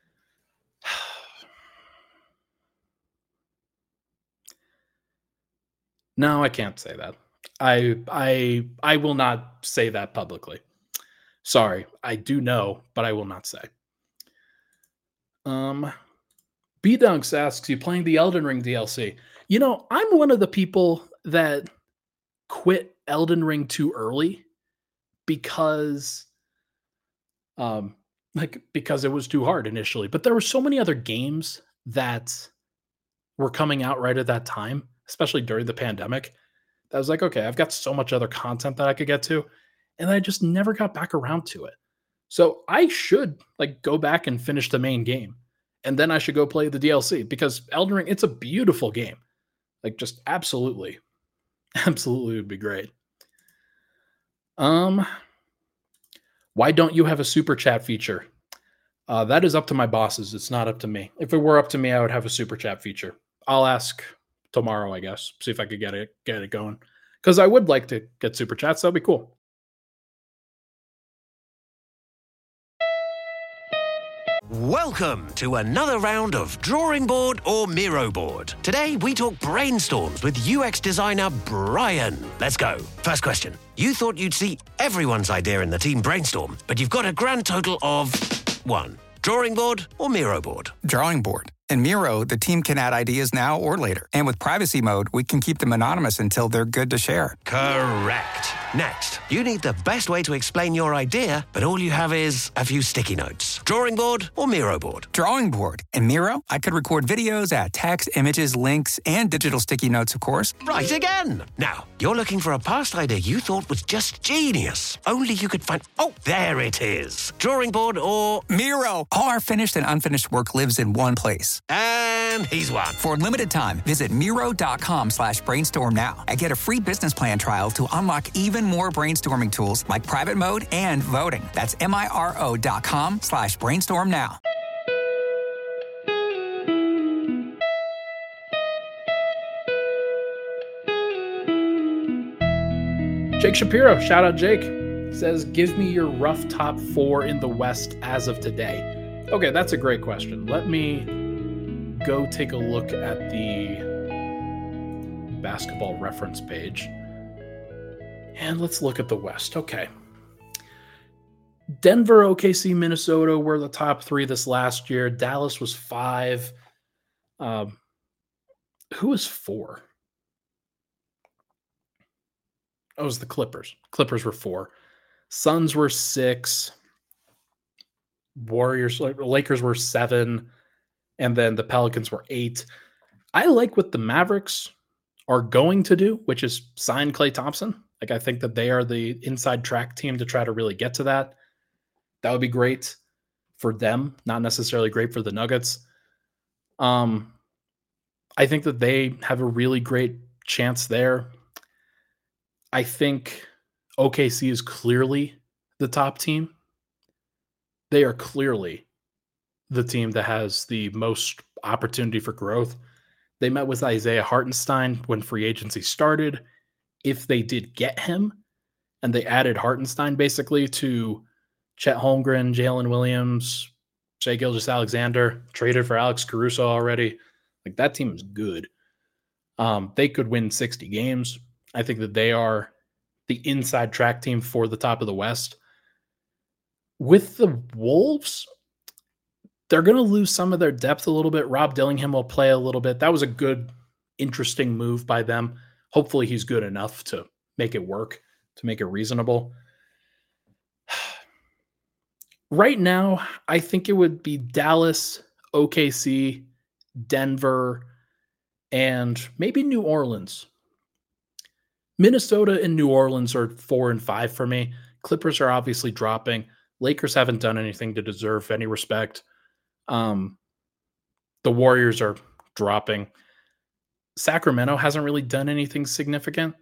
No, I can't say that. I I I will not say that publicly. Sorry, I do know, but I will not say. Um, B-Dunks asks, you playing the Elden Ring D L C? You know, I'm one of the people that quit Elden Ring too early because, um, like because it was too hard initially. But there were so many other games that were coming out right at that time, especially during the pandemic. That was like, okay, I've got so much other content that I could get to, and I just never got back around to it. So I should like go back and finish the main game, and then I should go play the D L C because Elden Ring, it's a beautiful game. Like, just absolutely, absolutely would be great. Um, why don't you have a super chat feature? Uh, that is up to my bosses. It's not up to me. If it were up to me, I would have a super chat feature. I'll ask tomorrow, I guess, see if I could get it get it going. Because I would like to get super chats. That'd be cool. Welcome to another round of Drawing Board or Miro Board. Today, we talk brainstorms with U X designer Brian. Let's go. First question. You thought you'd see everyone's idea in the team brainstorm, but you've got a grand total of one. Drawing board or Miro board? Drawing board. In Miro, the team can add ideas now or later. And with privacy mode, we can keep them anonymous until they're good to share. Correct. Next, you need the best way to explain your idea, but all you have is a few sticky notes. Drawing board or Miro board? Drawing board. In Miro, I could record videos, add text, images, links, and digital sticky notes, of course. Right again. Now, you're looking for a past idea you thought was just genius. Only you could find... Oh, there it is. Drawing board or... Miro. All our finished and unfinished work lives in one place. And he's won. For a limited time, visit Miro.com slash brainstorm now and get a free business plan trial to unlock even more brainstorming tools like private mode and voting. That's M-I-R-O dot com slash brainstorm now. Jake Shapiro, shout out Jake, says, give me your rough top four in the West as of today. Okay, that's a great question. Let me go take a look at the basketball reference page. And let's look at the West. Okay. Denver, O K C, Minnesota were the top three this last year. Dallas was five. Um, who was four? Oh, it was the Clippers. Clippers were four. Suns were six. Warriors, Lakers were seven. And then the Pelicans were eight. I like what the Mavericks are going to do, which is sign Klay Thompson. Like, I think that they are the inside track team to try to really get to that. That would be great for them, not necessarily great for the Nuggets. Um, I think that they have a really great chance there. I think O K C is clearly the top team. They are clearly the team that has the most opportunity for growth. They met with Isaiah Hartenstein when free agency started. If they did get him, and they added Hartenstein basically to Chet Holmgren, Jalen Williams, Shai Gilgeous-Alexander, traded for Alex Caruso already. Like, that team is good. Um, they could win sixty games. I think that they are the inside track team for the top of the West. With the Wolves, they're going to lose some of their depth a little bit. Rob Dillingham will play a little bit. That was a good, interesting move by them. Hopefully he's good enough to make it work, to make it reasonable. Right now, I think it would be Dallas, O K C, Denver, and maybe New Orleans. Minnesota and New Orleans are four and five for me. Clippers are obviously dropping. Lakers haven't done anything to deserve any respect. Um, the Warriors are dropping. Sacramento hasn't really done anything significant.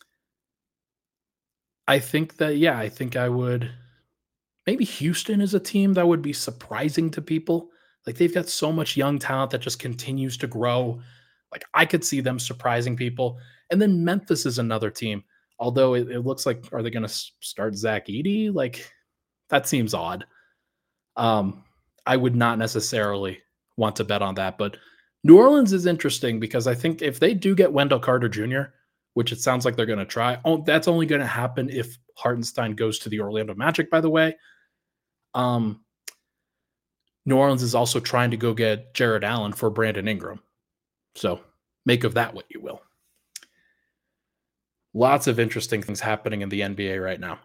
I think that, yeah, I think I would... Maybe Houston is a team that would be surprising to people. Like, they've got so much young talent that just continues to grow. Like, I could see them surprising people. And then Memphis is another team. Although it, it looks like, are they going to start Zach Edey? Like, that seems odd. Um, I would not necessarily want to bet on that. But New Orleans is interesting because I think if they do get Wendell Carter Junior, which it sounds like they're going to try, oh, that's only going to happen if Hartenstein goes to the Orlando Magic, by the way. Um, New Orleans is also trying to go get Jared Allen for Brandon Ingram. So make of that what you will. Lots of interesting things happening in the N B A right now.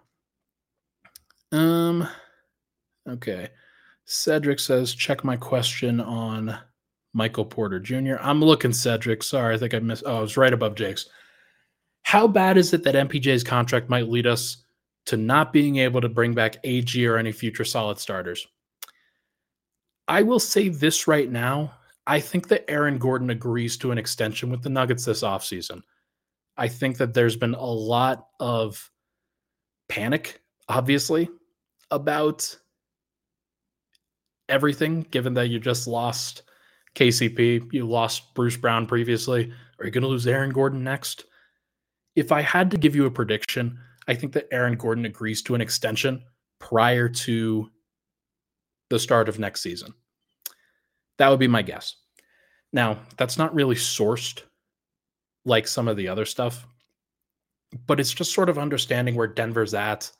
Um, okay. Cedric says, check my question on Michael Porter Junior I'm looking, Cedric. Sorry, I think I missed. Oh, I was right above Jake's. How bad is it that M P J's contract might lead us to not being able to bring back A G or any future solid starters? I will say this right now. I think that Aaron Gordon agrees to an extension with the Nuggets this offseason. I think that there's been a lot of panic, obviously, about everything, given that you just lost K C P, you lost Bruce Brown previously. Are you going to lose Aaron Gordon next? If I had to give you a prediction, I think that Aaron Gordon agrees to an extension prior to the start of next season. That would be my guess. Now, that's not really sourced like some of the other stuff, but it's just sort of understanding where Denver's at.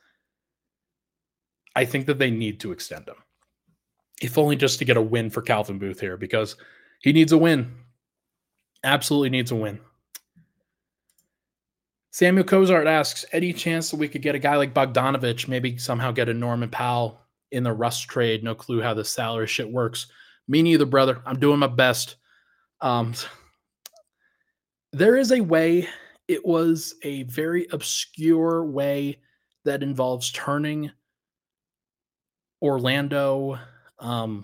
I think that they need to extend him, if only just to get a win for Calvin Booth here, because he needs a win. Absolutely needs a win. Samuel Cozart asks, any chance that we could get a guy like Bogdanovich, maybe somehow get a Norman Powell in the Russ trade? No clue how the salary shit works. Me neither, brother. I'm doing my best. Um, there is a way. It was a very obscure way that involves turning Orlando. Um,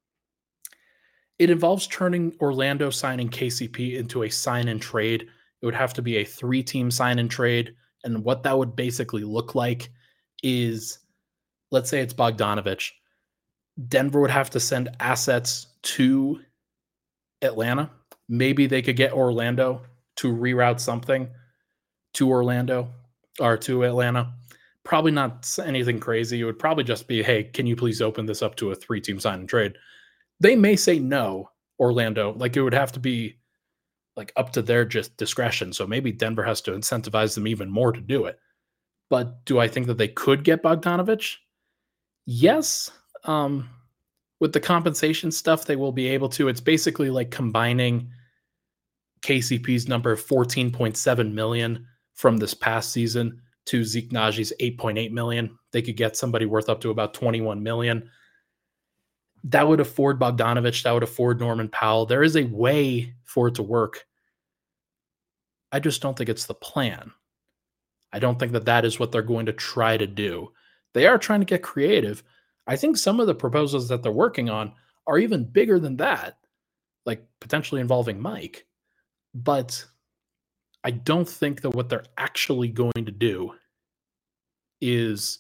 it involves turning Orlando signing K C P into a sign-and trade. It would have to be a three-team sign-and trade. And what that would basically look like is, let's say it's Bogdanovich. Denver would have to send assets to Atlanta. Maybe they could get Orlando to reroute something to Orlando. or to Atlanta. Probably not anything crazy. It would probably just be, hey, can you please open this up to a three-team sign and trade? They may say no, Orlando. Like, it would have to be like up to their just discretion. So maybe Denver has to incentivize them even more to do it. But do I think that they could get Bogdanovich? Yes. Um, with the compensation stuff, they will be able to. It's basically like combining K C P's number fourteen point seven million from this past season to Zeke Naji's eight point eight million. They could get somebody worth up to about twenty-one million. That would afford Bogdanovich. That would afford Norman Powell. There is a way for it to work. I just don't think it's the plan. I don't think that that is what they're going to try to do. They are trying to get creative. I think some of the proposals that they're working on are even bigger than that, like potentially involving Mike. But I don't think that what they're actually going to do is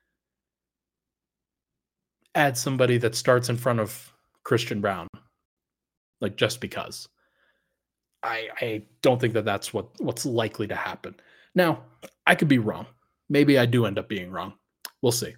add somebody that starts in front of Christian Braun, like just because. I, I don't think that that's what, what's likely to happen. Now, I could be wrong. Maybe I do end up being wrong. We'll see.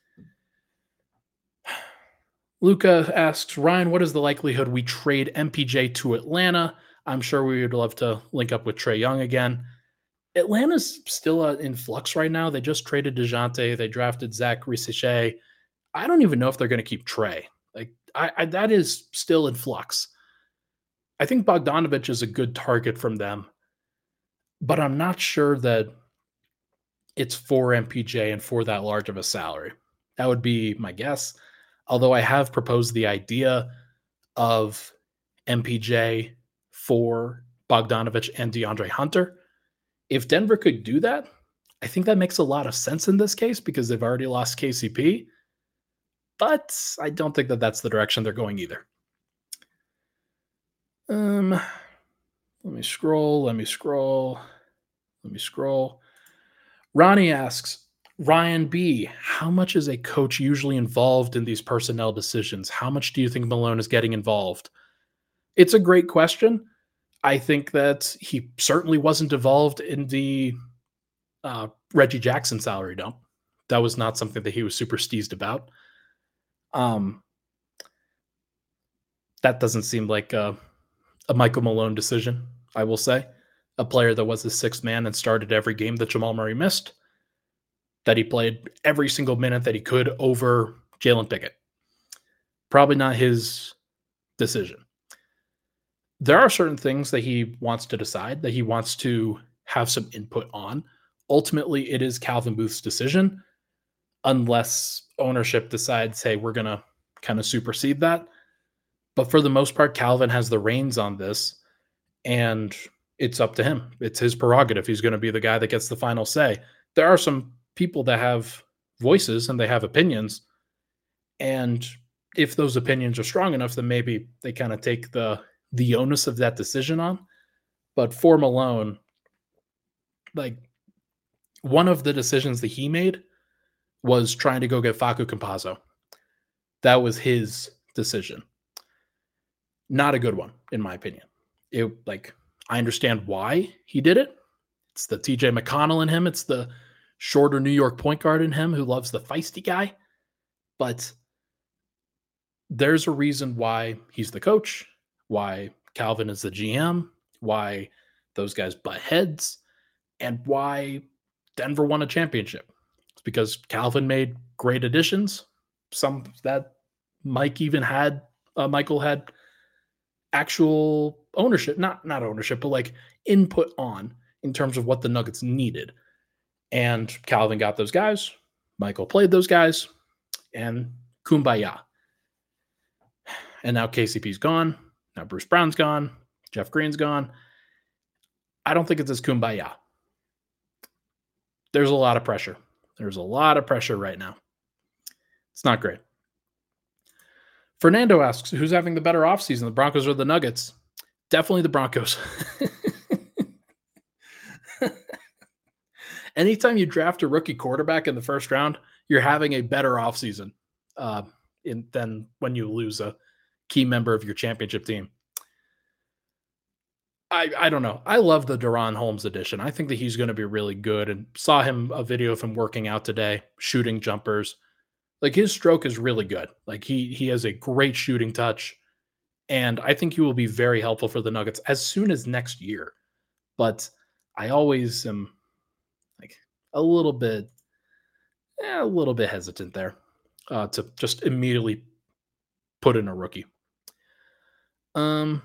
Luca asks, Ryan, what is the likelihood we trade M P J to Atlanta? I'm sure we would love to link up with Trae Young again. Atlanta's still uh, in flux right now. They just traded DeJounte. They drafted Zach Risache. I don't even know if they're going to keep Trae. Like I, I, that is still in flux. I think Bogdanovich is a good target from them, but I'm not sure that it's for M P J and for that large of a salary. That would be my guess. Although I have proposed the idea of M P J for Bogdanovich and DeAndre Hunter. If Denver could do that, I think that makes a lot of sense in this case because they've already lost K C P. But I don't think that that's the direction they're going either. Um, let me scroll, let me scroll, let me scroll. Ronnie asks, Ryan B., how much is a coach usually involved in these personnel decisions? How much do you think Malone is getting involved? It's a great question. I think that he certainly wasn't involved in the uh, Reggie Jackson salary dump. That was not something that he was super steezed about. Um, that doesn't seem like a, a Michael Malone decision, I will say. A player that was the sixth man and started every game that Jamal Murray missed, that he played every single minute that he could over Jalen Pickett. Probably not his decision. There are certain things that he wants to decide, that he wants to have some input on. Ultimately, it is Calvin Booth's decision, unless ownership decides, hey, we're going to kind of supersede that. But for the most part, Calvin has the reins on this, and it's up to him. It's his prerogative. He's going to be the guy that gets the final say. There are some people that have voices and they have opinions, and if those opinions are strong enough, then maybe they kind of take the the onus of that decision on. But for Malone, like, one of the decisions that he made was trying to go get Facu Campazzo. That was his decision. Not a good one, in my opinion. It, like, I understand why he did it. It's the T J McConnell in him. It's the shorter New York point guard in him who loves the feisty guy. But there's a reason why he's the coach, why Calvin is the G M, why those guys butt heads, and why Denver won a championship. It's because Calvin made great additions, some that Mike even had, uh, Michael had actual ownership, not, not ownership, but like input on in terms of what the Nuggets needed. And Calvin got those guys, Michael played those guys, and kumbaya. And now K C P's gone. Now Bruce Brown's gone. Jeff Green's gone. I don't think it's as kumbaya. There's a lot of pressure. There's a lot of pressure right now. It's not great. Fernando asks, who's having the better offseason, the Broncos or the Nuggets? Definitely the Broncos. Anytime you draft a rookie quarterback in the first round, you're having a better offseason uh, in, than when you lose a key member of your championship team. I, I don't know. I love the Deron Holmes edition. I think that he's going to be really good, and saw him a video of him working out today, shooting jumpers. Like, his stroke is really good. Like, he he has a great shooting touch, and I think he will be very helpful for the Nuggets as soon as next year. But I always am like a little bit, eh, a little bit hesitant there uh, to just immediately put in a rookie. Um,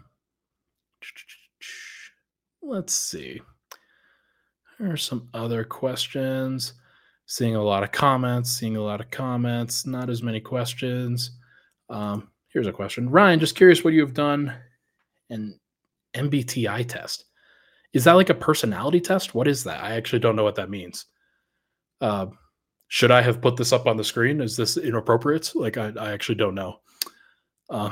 let's see. There are some other questions. Seeing a lot of comments, seeing a lot of comments, not as many questions. Um, here's a question. Ryan, just curious what you have done an M B T I test. Is that like a personality test? What is that? I actually don't know what that means. Uh, should I have put this up on the screen? Is this inappropriate? Like, I, I actually don't know. Um,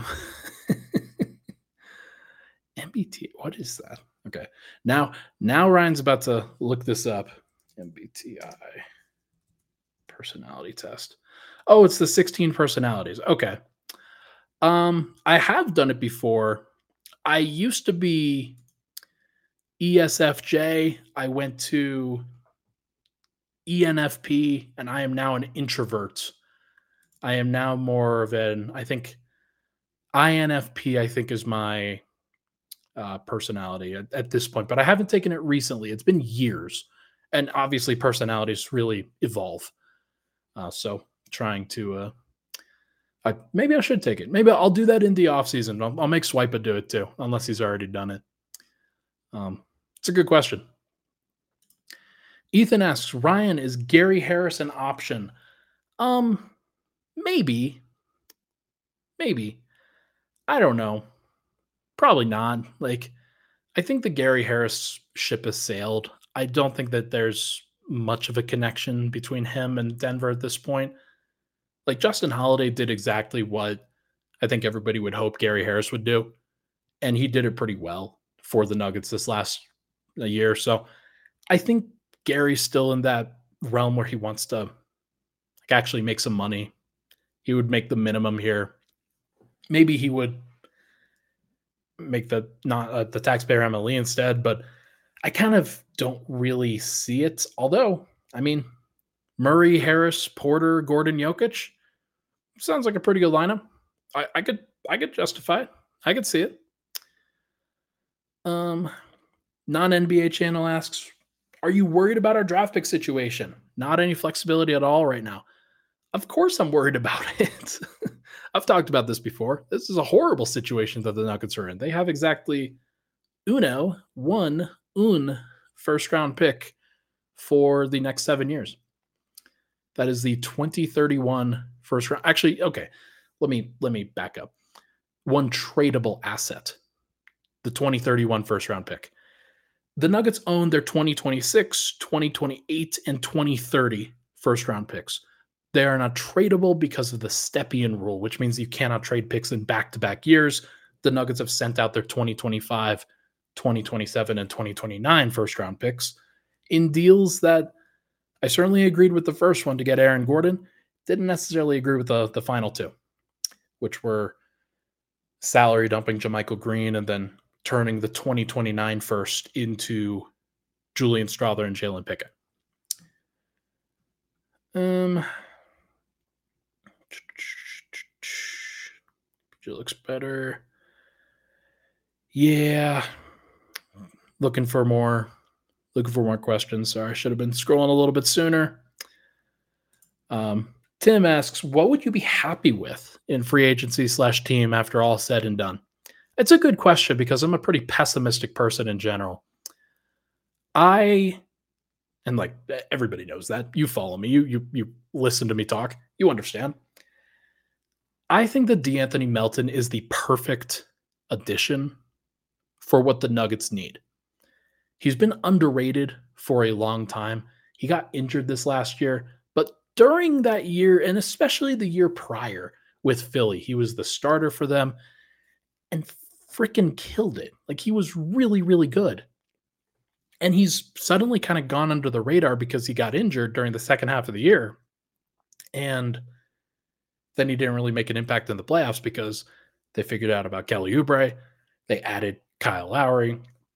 M B T I, what is that? Okay. Now, now Ryan's about to look this up. M B T I. Personality test. Oh, it's the sixteen personalities. Okay. Um, I have done it before. I used to be E S F J. I went to E N F P, and I am now an introvert. I am now more of an, I think I N F P, I think, is my uh, personality at, at this point, but I haven't taken it recently. It's been years, and obviously personalities really evolve. Uh, so trying to, uh, I, maybe I should take it. Maybe I'll do that in the off season. I'll, I'll make Swipa do it too, unless he's already done it. Um, it's a good question. Ethan asks, Ryan, is Gary Harris an option? Um, maybe, maybe, I don't know. Probably not. Like, I think the Gary Harris ship has sailed. I don't think that there's much of a connection between him and Denver at this point. Like, Justin Holiday did exactly what I think everybody would hope Gary Harris would do, and he did it pretty well for the Nuggets this last year. So I think Gary's still in that realm where he wants to like actually make some money. He would make the minimum here. Maybe he would make the not uh, the taxpayer M L E instead, but I kind of don't really see it. Although, I mean, Murray, Harris, Porter, Gordon, Jokic sounds like a pretty good lineup. I, I could I could justify it. I could see it. Um, non-N B A channel asks, are you worried about our draft pick situation? Not any flexibility at all right now. Of course I'm worried about it. I've talked about this before. This is a horrible situation that the Nuggets are in. They have exactly uno, one, un first round pick for the next seven years. That is the twenty thirty-one first round. Actually, okay, let me let me back up. One tradable asset, the twenty thirty-one first round pick. The Nuggets own their twenty twenty-six, twenty twenty-eight, and twenty thirty first round picks. They are not tradable because of the Stepien rule, which means you cannot trade picks in back-to-back years. The Nuggets have sent out their twenty twenty-five, twenty twenty-seven, and twenty twenty-nine first-round picks in deals that I certainly agreed with the first one to get Aaron Gordon. Didn't necessarily agree with the, the final two, which were salary dumping JaMychal Green and then turning the twenty twenty-nine first into Julian Strawther and Jalen Pickett. Um, it looks better. Yeah. Looking for more, looking for more questions. Sorry, I should have been scrolling a little bit sooner. Um, Tim asks, what would you be happy with in free agency slash team after all said and done? It's a good question because I'm a pretty pessimistic person in general. I, and like everybody knows that. You follow me. You you you listen to me talk. You understand. I think that DeAnthony Melton is the perfect addition for what the Nuggets need. He's been underrated for a long time. He got injured this last year, but during that year, and especially the year prior with Philly, he was the starter for them and freaking killed it. Like, he was really, really good. And he's suddenly kind of gone under the radar because he got injured during the second half of the year. And then he didn't really make an impact in the playoffs because they figured out about Kelly Oubre. They added Kyle Lowry.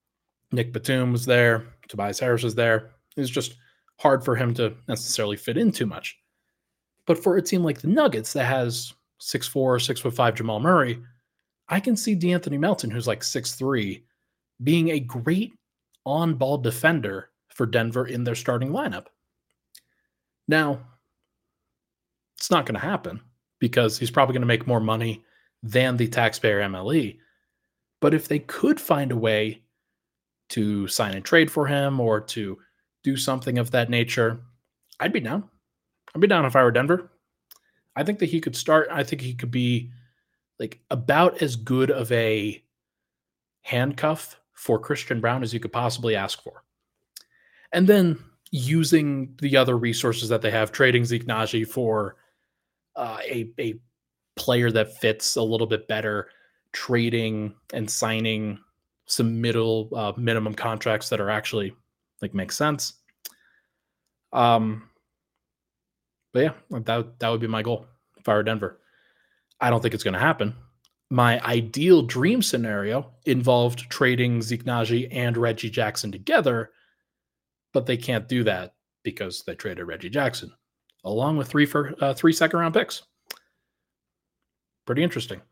Nick Batum was there. Tobias Harris was there. It was just hard for him to necessarily fit in too much. But for a team like the Nuggets that has six foot four, six foot five Jamal Murray, I can see DeAnthony Melton, who's like six three, being a great on-ball defender for Denver in their starting lineup. Now, it's not going to happen because he's probably going to make more money than the taxpayer M L E. But if they could find a way to sign and trade for him or to do something of that nature, I'd be down. I'd be down if I were Denver. I think that he could start. I think he could be like about as good of a handcuff for Christian Braun as you could possibly ask for. And then using the other resources that they have, trading Zeke Naji for uh, a, a player that fits a little bit better, trading and signing some middle uh, minimum contracts that are actually like make sense. Um, but yeah, that that would be my goal if I were Denver. I don't think it's going to happen. My ideal dream scenario involved trading Zeke Naji and Reggie Jackson together, but they can't do that because they traded Reggie Jackson along with three for uh, three second round picks. Pretty interesting.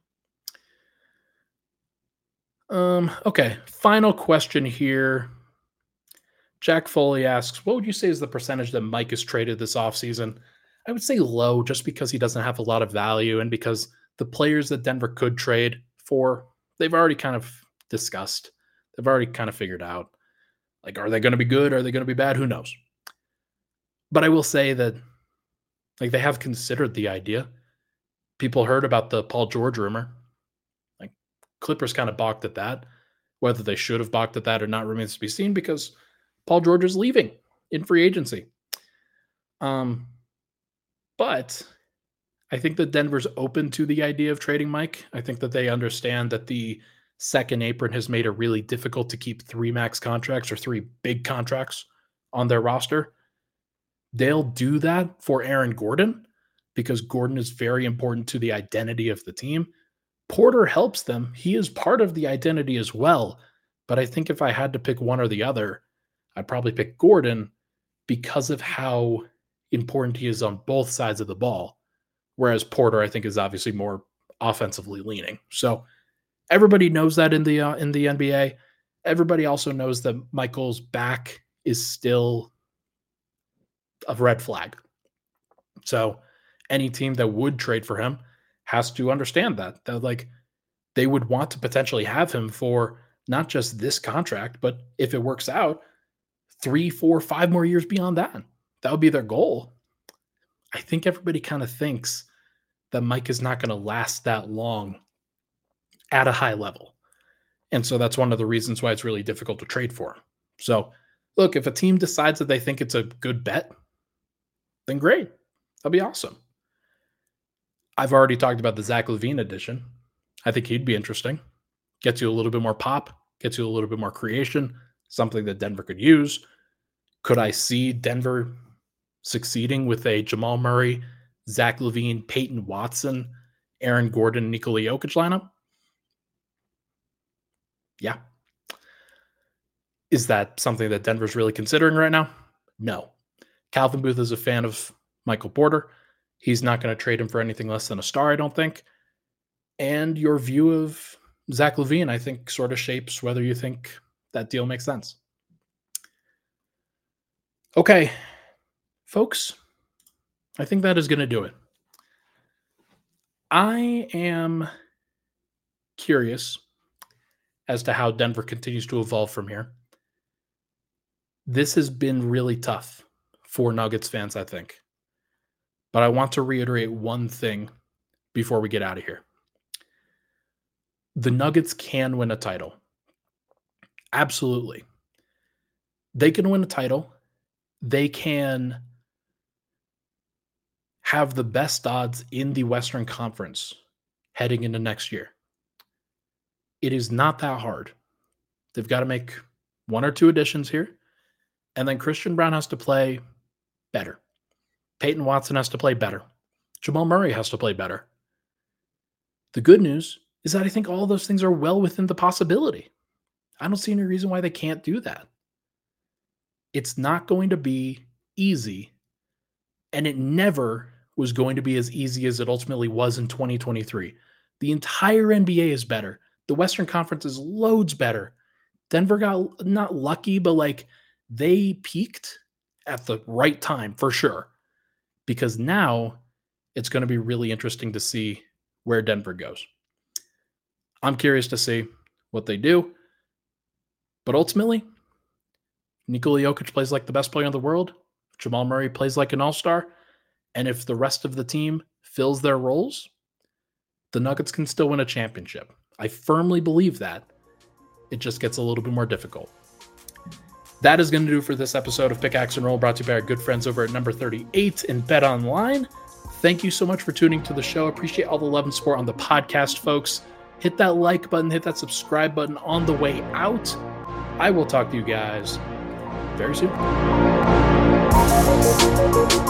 Um, okay, final question here. Jack Foley asks, what would you say is the percentage that Mike is traded this offseason? I would say low just because he doesn't have a lot of value and because the players that Denver could trade for, they've already kind of discussed. They've already kind of figured out. Like, are they going to be good? Are they going to be bad? Who knows? But I will say that like they have considered the idea. People heard about the Paul George rumor. Clippers kind of balked at that. Whether they should have balked at that or not remains to be seen because Paul George is leaving in free agency. Um, but I think that Denver's open to the idea of trading Mike. I think that they understand that the second apron has made it really difficult to keep three max contracts or three big contracts on their roster. They'll do that for Aaron Gordon because Gordon is very important to the identity of the team. Porter helps them. He is part of the identity as well. But I think if I had to pick one or the other, I'd probably pick Gordon because of how important he is on both sides of the ball. Whereas Porter, I think, is obviously more offensively leaning. So everybody knows that in the uh, in the N B A. Everybody also knows that Michael's back is still a red flag. So any team that would trade for him has to understand that, that like they would want to potentially have him for not just this contract, but if it works out, three, four, five more years beyond that. That would be their goal. I think everybody kind of thinks that Mike is not going to last that long at a high level. And so that's one of the reasons why it's really difficult to trade for him. So look, if a team decides that they think it's a good bet, then great. That'll be awesome. I've already talked about the Zach LaVine edition. I think he'd be interesting. Gets you a little bit more pop, gets you a little bit more creation, something that Denver could use. Could I see Denver succeeding with a Jamal Murray, Zach LaVine, Peyton Watson, Aaron Gordon, Nikola Jokic lineup? Yeah. Is that something that Denver's really considering right now? No. Calvin Booth is a fan of Michael Porter. He's not going to trade him for anything less than a star, I don't think. And your view of Zach LaVine, I think, sort of shapes whether you think that deal makes sense. Okay, folks, I think that is going to do it. I am curious as to how Denver continues to evolve from here. This has been really tough for Nuggets fans, I think. But I want to reiterate one thing before we get out of here. The Nuggets can win a title. Absolutely. They can win a title. They can have the best odds in the Western Conference heading into next year. It is not that hard. They've got to make one or two additions here. And then Christian Braun has to play better. Peyton Watson has to play better. Jamal Murray has to play better. The good news is that I think all those things are well within the possibility. I don't see any reason why they can't do that. It's not going to be easy, and it never was going to be as easy as it ultimately was in twenty twenty-three. The entire N B A is better. The Western Conference is loads better. Denver got not lucky, but like they peaked at the right time for sure. Because now it's going to be really interesting to see where Denver goes. I'm curious to see what they do. But ultimately, Nikola Jokic plays like the best player in the world. Jamal Murray plays like an all-star. And if the rest of the team fills their roles, the Nuggets can still win a championship. I firmly believe that. It just gets a little bit more difficult. That is going to do for this episode of Pickaxe and Roll, brought to you by our good friends over at number thirty-eight in BetOnline. Thank you so much for tuning to the show. Appreciate all the love and support on the podcast, folks. Hit that like button, hit that subscribe button on the way out. I will talk to you guys very soon.